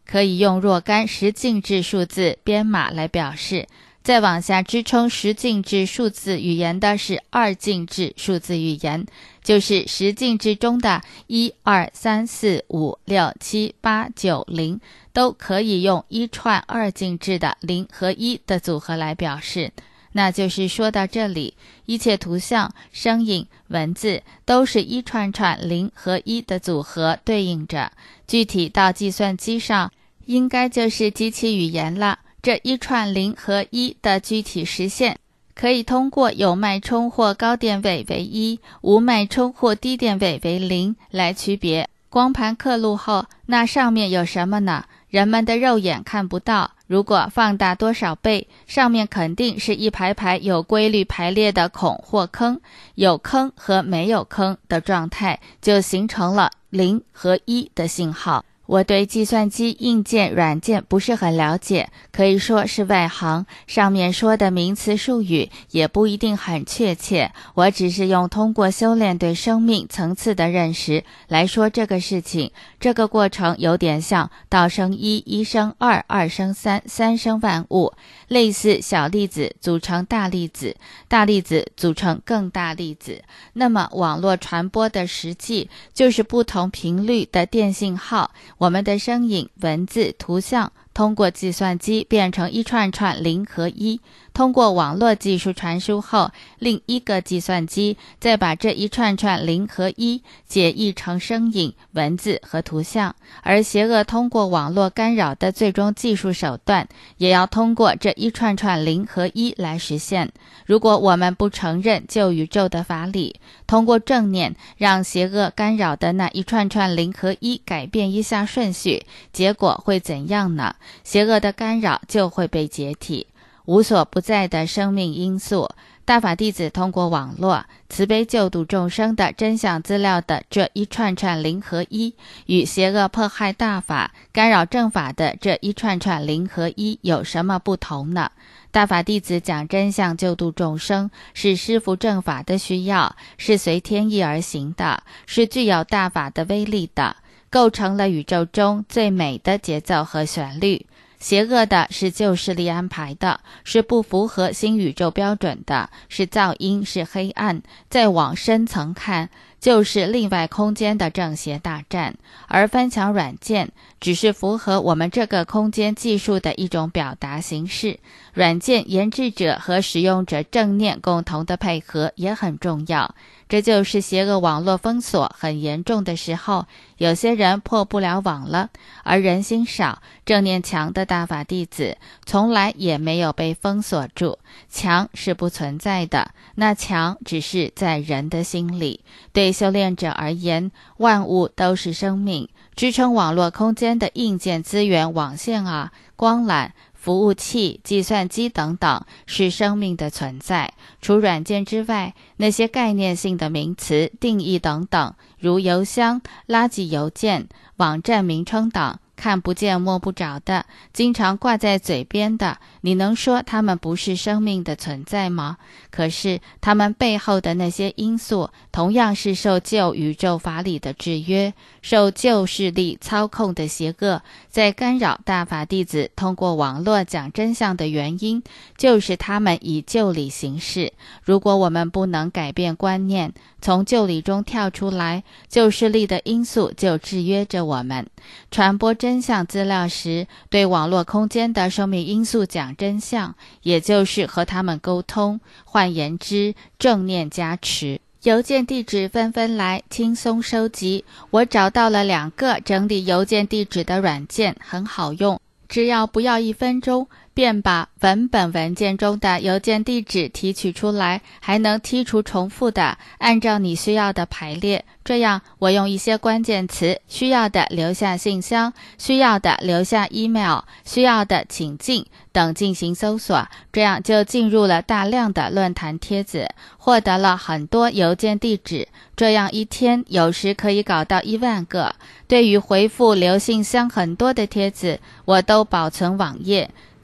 可以用若干十进制数字编码来表示。再往下支撑十进制数字语言的是二进制数字语言，就是十进制中的一、二、三、四、五、六、七、八、九、零都可以用一串二进制的零和一的组合来表示。那就是说到这里，一切图像、声音、文字都是一串串零和一的组合对应着，具体到计算机上应该就是机器语言了。这一串零和一的具体实现，可以通过有脉冲或高电位为一，无脉冲或低电位为零来区别。光盘刻录后，那上面有什么呢？人们的肉眼看不到，如果放大多少倍，上面肯定是一排排有规律排列的孔或坑，有坑和没有坑的状态，就形成了零和一的信号。我对计算机硬件软件不是很了解，可以说是外行，上面说的名词术语也不一定很确切，我只是用通过修炼对生命层次的认识来说这个事情。这个过程有点像道生一，一生二，二生三，三生万物，类似小粒子组成大粒子，大粒子组成更大粒子。那么网络传播的实际就是不同频率的电信号，我们的声音、文字、图像通过计算机变成一串串零和一，通过网络技术传输后，另一个计算机再把这一串串零和一解译成声音、文字和图像。而邪恶通过网络干扰的最终技术手段，也要通过这一串串零和一来实现。如果我们不承认旧宇宙的法理，通过正念让邪恶干扰的那一串串零和一改变一下顺序，结果会怎样呢？邪恶的干扰就会被解体。无所不在的生命因素，大法弟子通过网络慈悲救度众生的真相资料的这一串串零和一，与邪恶迫害大法、干扰正法的这一串串零和一有什么不同呢？大法弟子讲真相救度众生，是师父正法的需要，是随天意而行的，是具有大法的威力的，构成了宇宙中最美的节奏和旋律。邪恶的是旧势力安排的，是不符合新宇宙标准的，是噪音，是黑暗。再往深层看，就是另外空间的正邪大战。而翻墙软件只是符合我们这个空间技术的一种表达形式，软件研制者和使用者正念共同的配合也很重要。这就是邪恶网络封锁很严重的时候，有些人破不了网了，而人心少、正念强的大法弟子从来也没有被封锁住。墙是不存在的，那墙只是在人的心里。对修炼者而言，万物都是生命，支撑网络空间的硬件资源网线啊、光缆、服务器、计算机等等是生命的存在。除软件之外，那些概念性的名词、定义等等，如邮箱、垃圾邮件、网站名称等，看不见摸不着的，经常挂在嘴边的，你能说它们不是生命的存在吗？可是它们背后的那些因素，同样是受旧宇宙法理的制约，受旧势力操控的邪恶，在干扰大法弟子通过网络讲真相的原因，就是他们以旧理行事。如果我们不能改变观念，从旧理中跳出来，旧势力的因素就制约着我们。传播真相资料时，对网络空间的生命因素讲真相，也就是和他们沟通，换言之，正念加持。邮件地址纷纷来，轻松收集。我找到了两个整理邮件地址的软件，很好用，只要不要一分钟，便把文本文件中的邮件地址提取出来，还能剔除重复的，按照你需要的排列。这样我用一些关键词，需要的留下信箱，需要的留下 email， 需要的请进等进行搜索，这样就进入了大量的论坛帖子，获得了很多邮件地址。这样一天有时可以搞到一万个。对于回复留信箱很多的帖子，我都保存网页。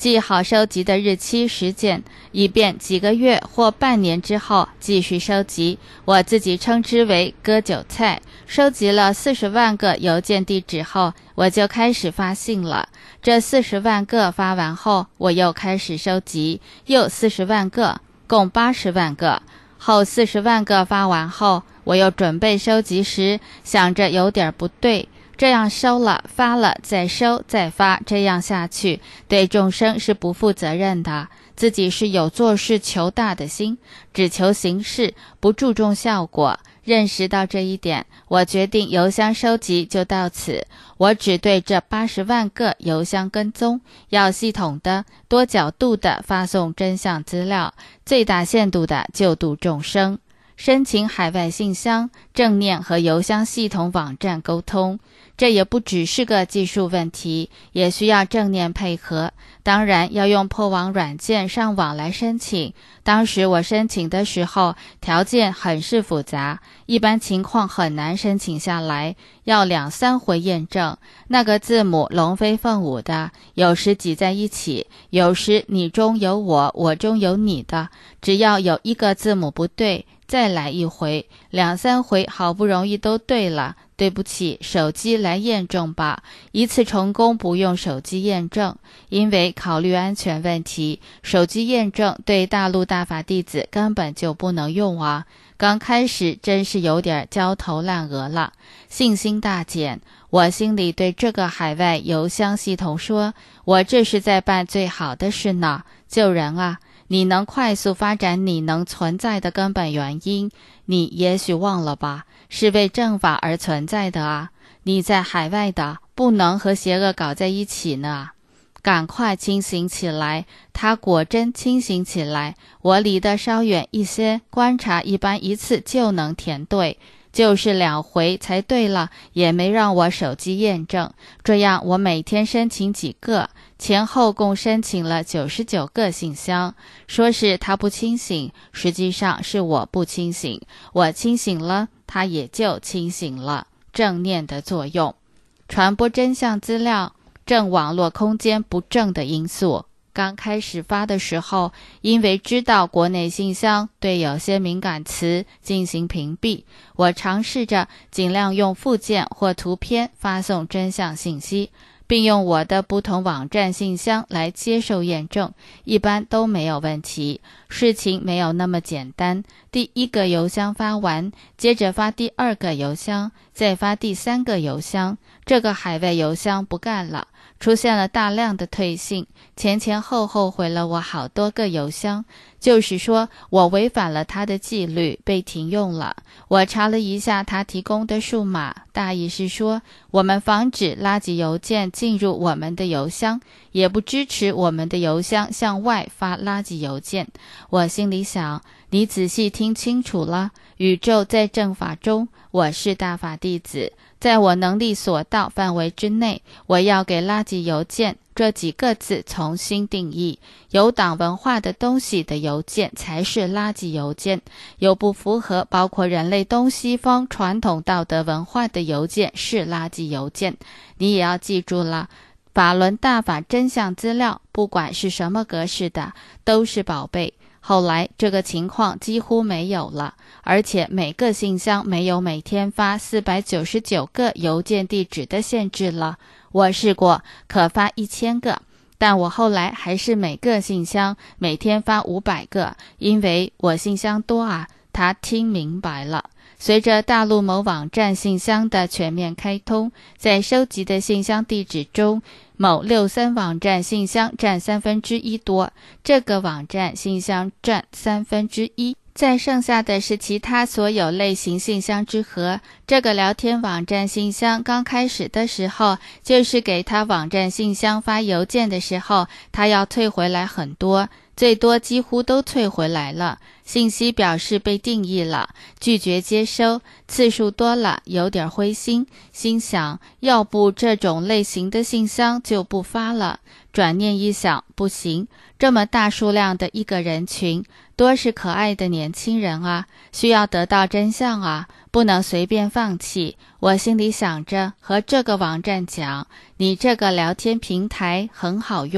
记好收集的日期时间，以便几个月或半年之后继续收集。我自己称之为割韭菜。收集了四十万个邮件地址后，我就开始发信了。这四十万个发完后，我又开始收集，又四十万个，共八十万个。后四十万个发完后，我又准备收集时，想着有点不对，这样收了发了再收再发，这样下去对众生是不负责任的。自己是有做事求大的心，只求形式，不注重效果。认识到这一点，我决定邮箱收集就到此。我只对这八十万个邮箱跟踪，要系统的、多角度的发送真相资料，最大限度的救度众生。申请海外信箱、正念和邮箱系统网站沟通，这也不只是个技术问题，也需要正念配合。当然要用破网软件上网来申请。当时我申请的时候，条件很是复杂，一般情况很难申请下来，要两三回验证。那个字母龙飞凤舞的，有时挤在一起，有时你中有我，我中有你的，只要有一个字母不对，再来一回，两三回好不容易都对了，对不起，手机来验证吧。一次成功不用手机验证，因为考虑安全问题，手机验证对大陆大法弟子根本就不能用啊。刚开始真是有点焦头烂额了，信心大减。我心里对这个海外邮箱系统说，我这是在办最好的事呢，救人啊。你能快速发展你能存在的根本原因，你也许忘了吧，是为正法而存在的啊。你在海外的，不能和邪恶搞在一起呢。赶快清醒起来，他果真清醒起来。我离得稍远一些，观察一般一次就能填对，就是两回才对了，也没让我手机验证。这样我每天申请几个，前后共申请了九十九个信箱。说是他不清醒，实际上是我不清醒。我清醒了，他也就清醒了。正念的作用，传播真相资料，正网络空间不正的因素。刚开始发的时候，因为知道国内信箱对有些敏感词进行屏蔽，我尝试着尽量用附件或图片发送真相信息，并用我的不同网站信箱来接受验证，一般都没有问题。事情没有那么简单，第一个邮箱发完，接着发第二个邮箱，再发第三个邮箱，这个海外邮箱不干了，出现了大量的退信，前前后后回了我好多个邮箱，就是说我违反了他的纪律，被停用了。我查了一下他提供的数码，大意是说我们防止垃圾邮件进入我们的邮箱，也不支持我们的邮箱向外发垃圾邮件。我心里想，你仔细听清楚了，宇宙在正法中，我是大法弟子，在我能力所到范围之内，我要给垃圾邮件这几个字重新定义。有党文化的东西的邮件才是垃圾邮件，有不符合包括人类东西方传统道德文化的邮件是垃圾邮件。你也要记住了，法轮大法真相资料不管是什么格式的都是宝贝。后来这个情况几乎没有了，而且每个信箱没有每天发四百九十九个邮件地址的限制了。我试过可发一千个，但我后来还是每个信箱每天发五百个，因为我信箱多啊。他听明白了。随着大陆某网站信箱的全面开通，在收集的信箱地址中，某六三网站信箱占三分之一多，这个网站信箱占三分之一，再剩下的是其他所有类型信箱之和。这个聊天网站信箱刚开始的时候，就是给他网站信箱发邮件的时候，他要退回来很多，最多几乎都退回来了。信息表示被定义了，拒绝接收，次数多了有点灰心，心想要不这种类型的信箱就不发了。转念一想，不行，这么大数量的一个人群，多是可爱的年轻人啊，需要得到真相啊，不能随便放弃。我心里想着和这个网站讲，你这个聊天平台很好用，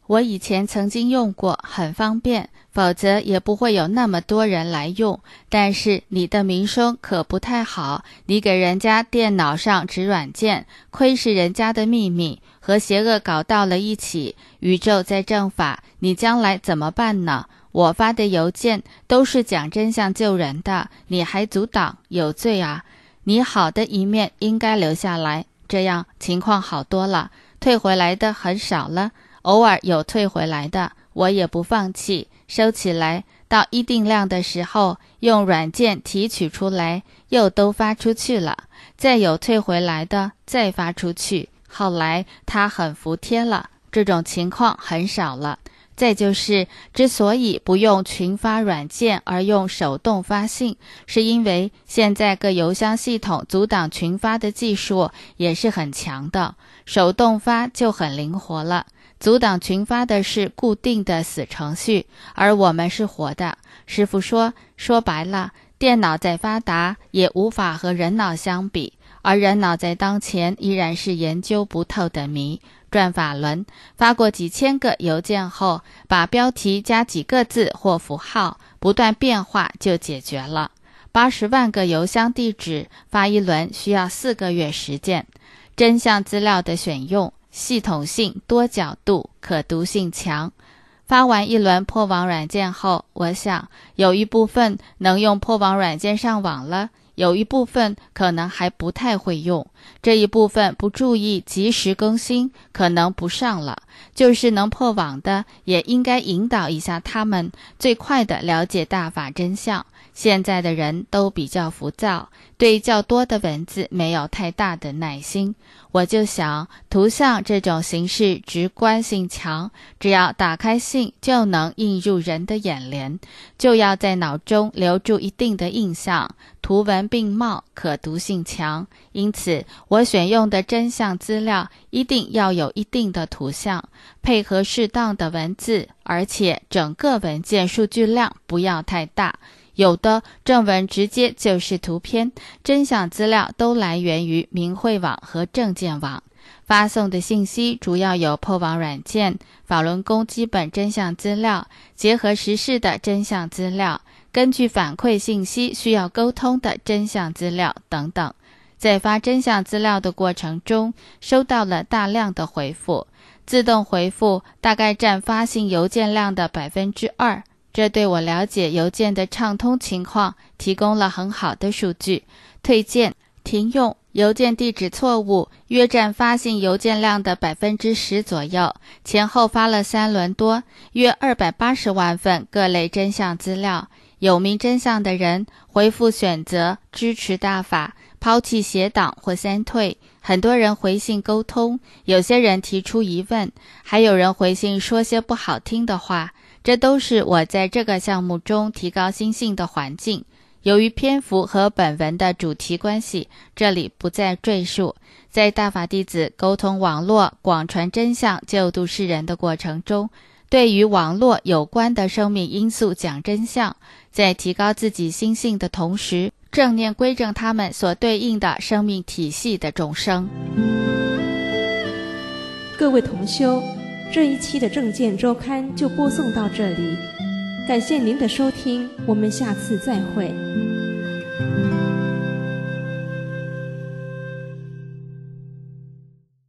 我以前曾经用过，很方便，否则也不会有那么多人来用。但是你的名声可不太好，你给人家电脑上植软件，窥视人家的秘密，和邪恶搞到了一起，宇宙在政法，你将来怎么办呢？我发的邮件都是讲真相救人的，你还阻挡，有罪啊！你好的一面应该留下来，这样情况好多了，退回来的很少了，偶尔有退回来的，我也不放弃，收起来，到一定量的时候，用软件提取出来，又都发出去了，再有退回来的，再发出去，后来它很服帖了，这种情况很少了。再就是之所以不用群发软件而用手动发信，是因为现在各邮箱系统阻挡群发的技术也是很强的，手动发就很灵活了，阻挡群发的是固定的死程序，而我们是活的。师父说，说白了，电脑再发达也无法和人脑相比，而人脑在当前依然是研究不透的谜。转法轮发过几千个邮件后，把标题加几个字或符号不断变化就解决了。八十万个邮箱地址发一轮需要四个月时间。真相资料的选用，系统性、多角度、可读性强。发完一轮破网软件后，我想有一部分能用破网软件上网了，有一部分可能还不太会用，这一部分不注意及时更新，可能不上了。就是能破网的，也应该引导一下他们，最快的了解大法真相。现在的人都比较浮躁，对较多的文字没有太大的耐心。我就想，图像这种形式直观性强，只要打开信就能映入人的眼帘，就要在脑中留住一定的印象，图文并茂，可读性强。因此我选用的真相资料一定要有一定的图像，配合适当的文字，而且整个文件数据量不要太大。有的正文直接就是图片，真相资料都来源于明慧网和证件网。发送的信息主要有破网软件、法轮功基本真相资料，结合时事的真相资料，根据反馈信息需要沟通的真相资料等等。在发真相资料的过程中，收到了大量的回复，自动回复大概占发信邮件量的百分之二。这对我了解邮件的畅通情况提供了很好的数据。退件、停用、邮件地址错误约占发信邮件量的百分之十左右，前后发了三轮多，约二百八十万份各类真相资料。有名真相的人回复选择支持大法，抛弃邪党或三退。很多人回信沟通，有些人提出疑问，还有人回信说些不好听的话。这都是我在这个项目中提高心性的环境。由于篇幅和本文的主题关系，这里不再赘述。在大法弟子沟通网络广传真相救度世人的过程中，对于网络有关的生命因素讲真相，在提高自己心性的同时，正念归正他们所对应的生命体系的众生。 各位同修，这一期的正见周刊就播送到这里，感谢您的收听，我们下次再会。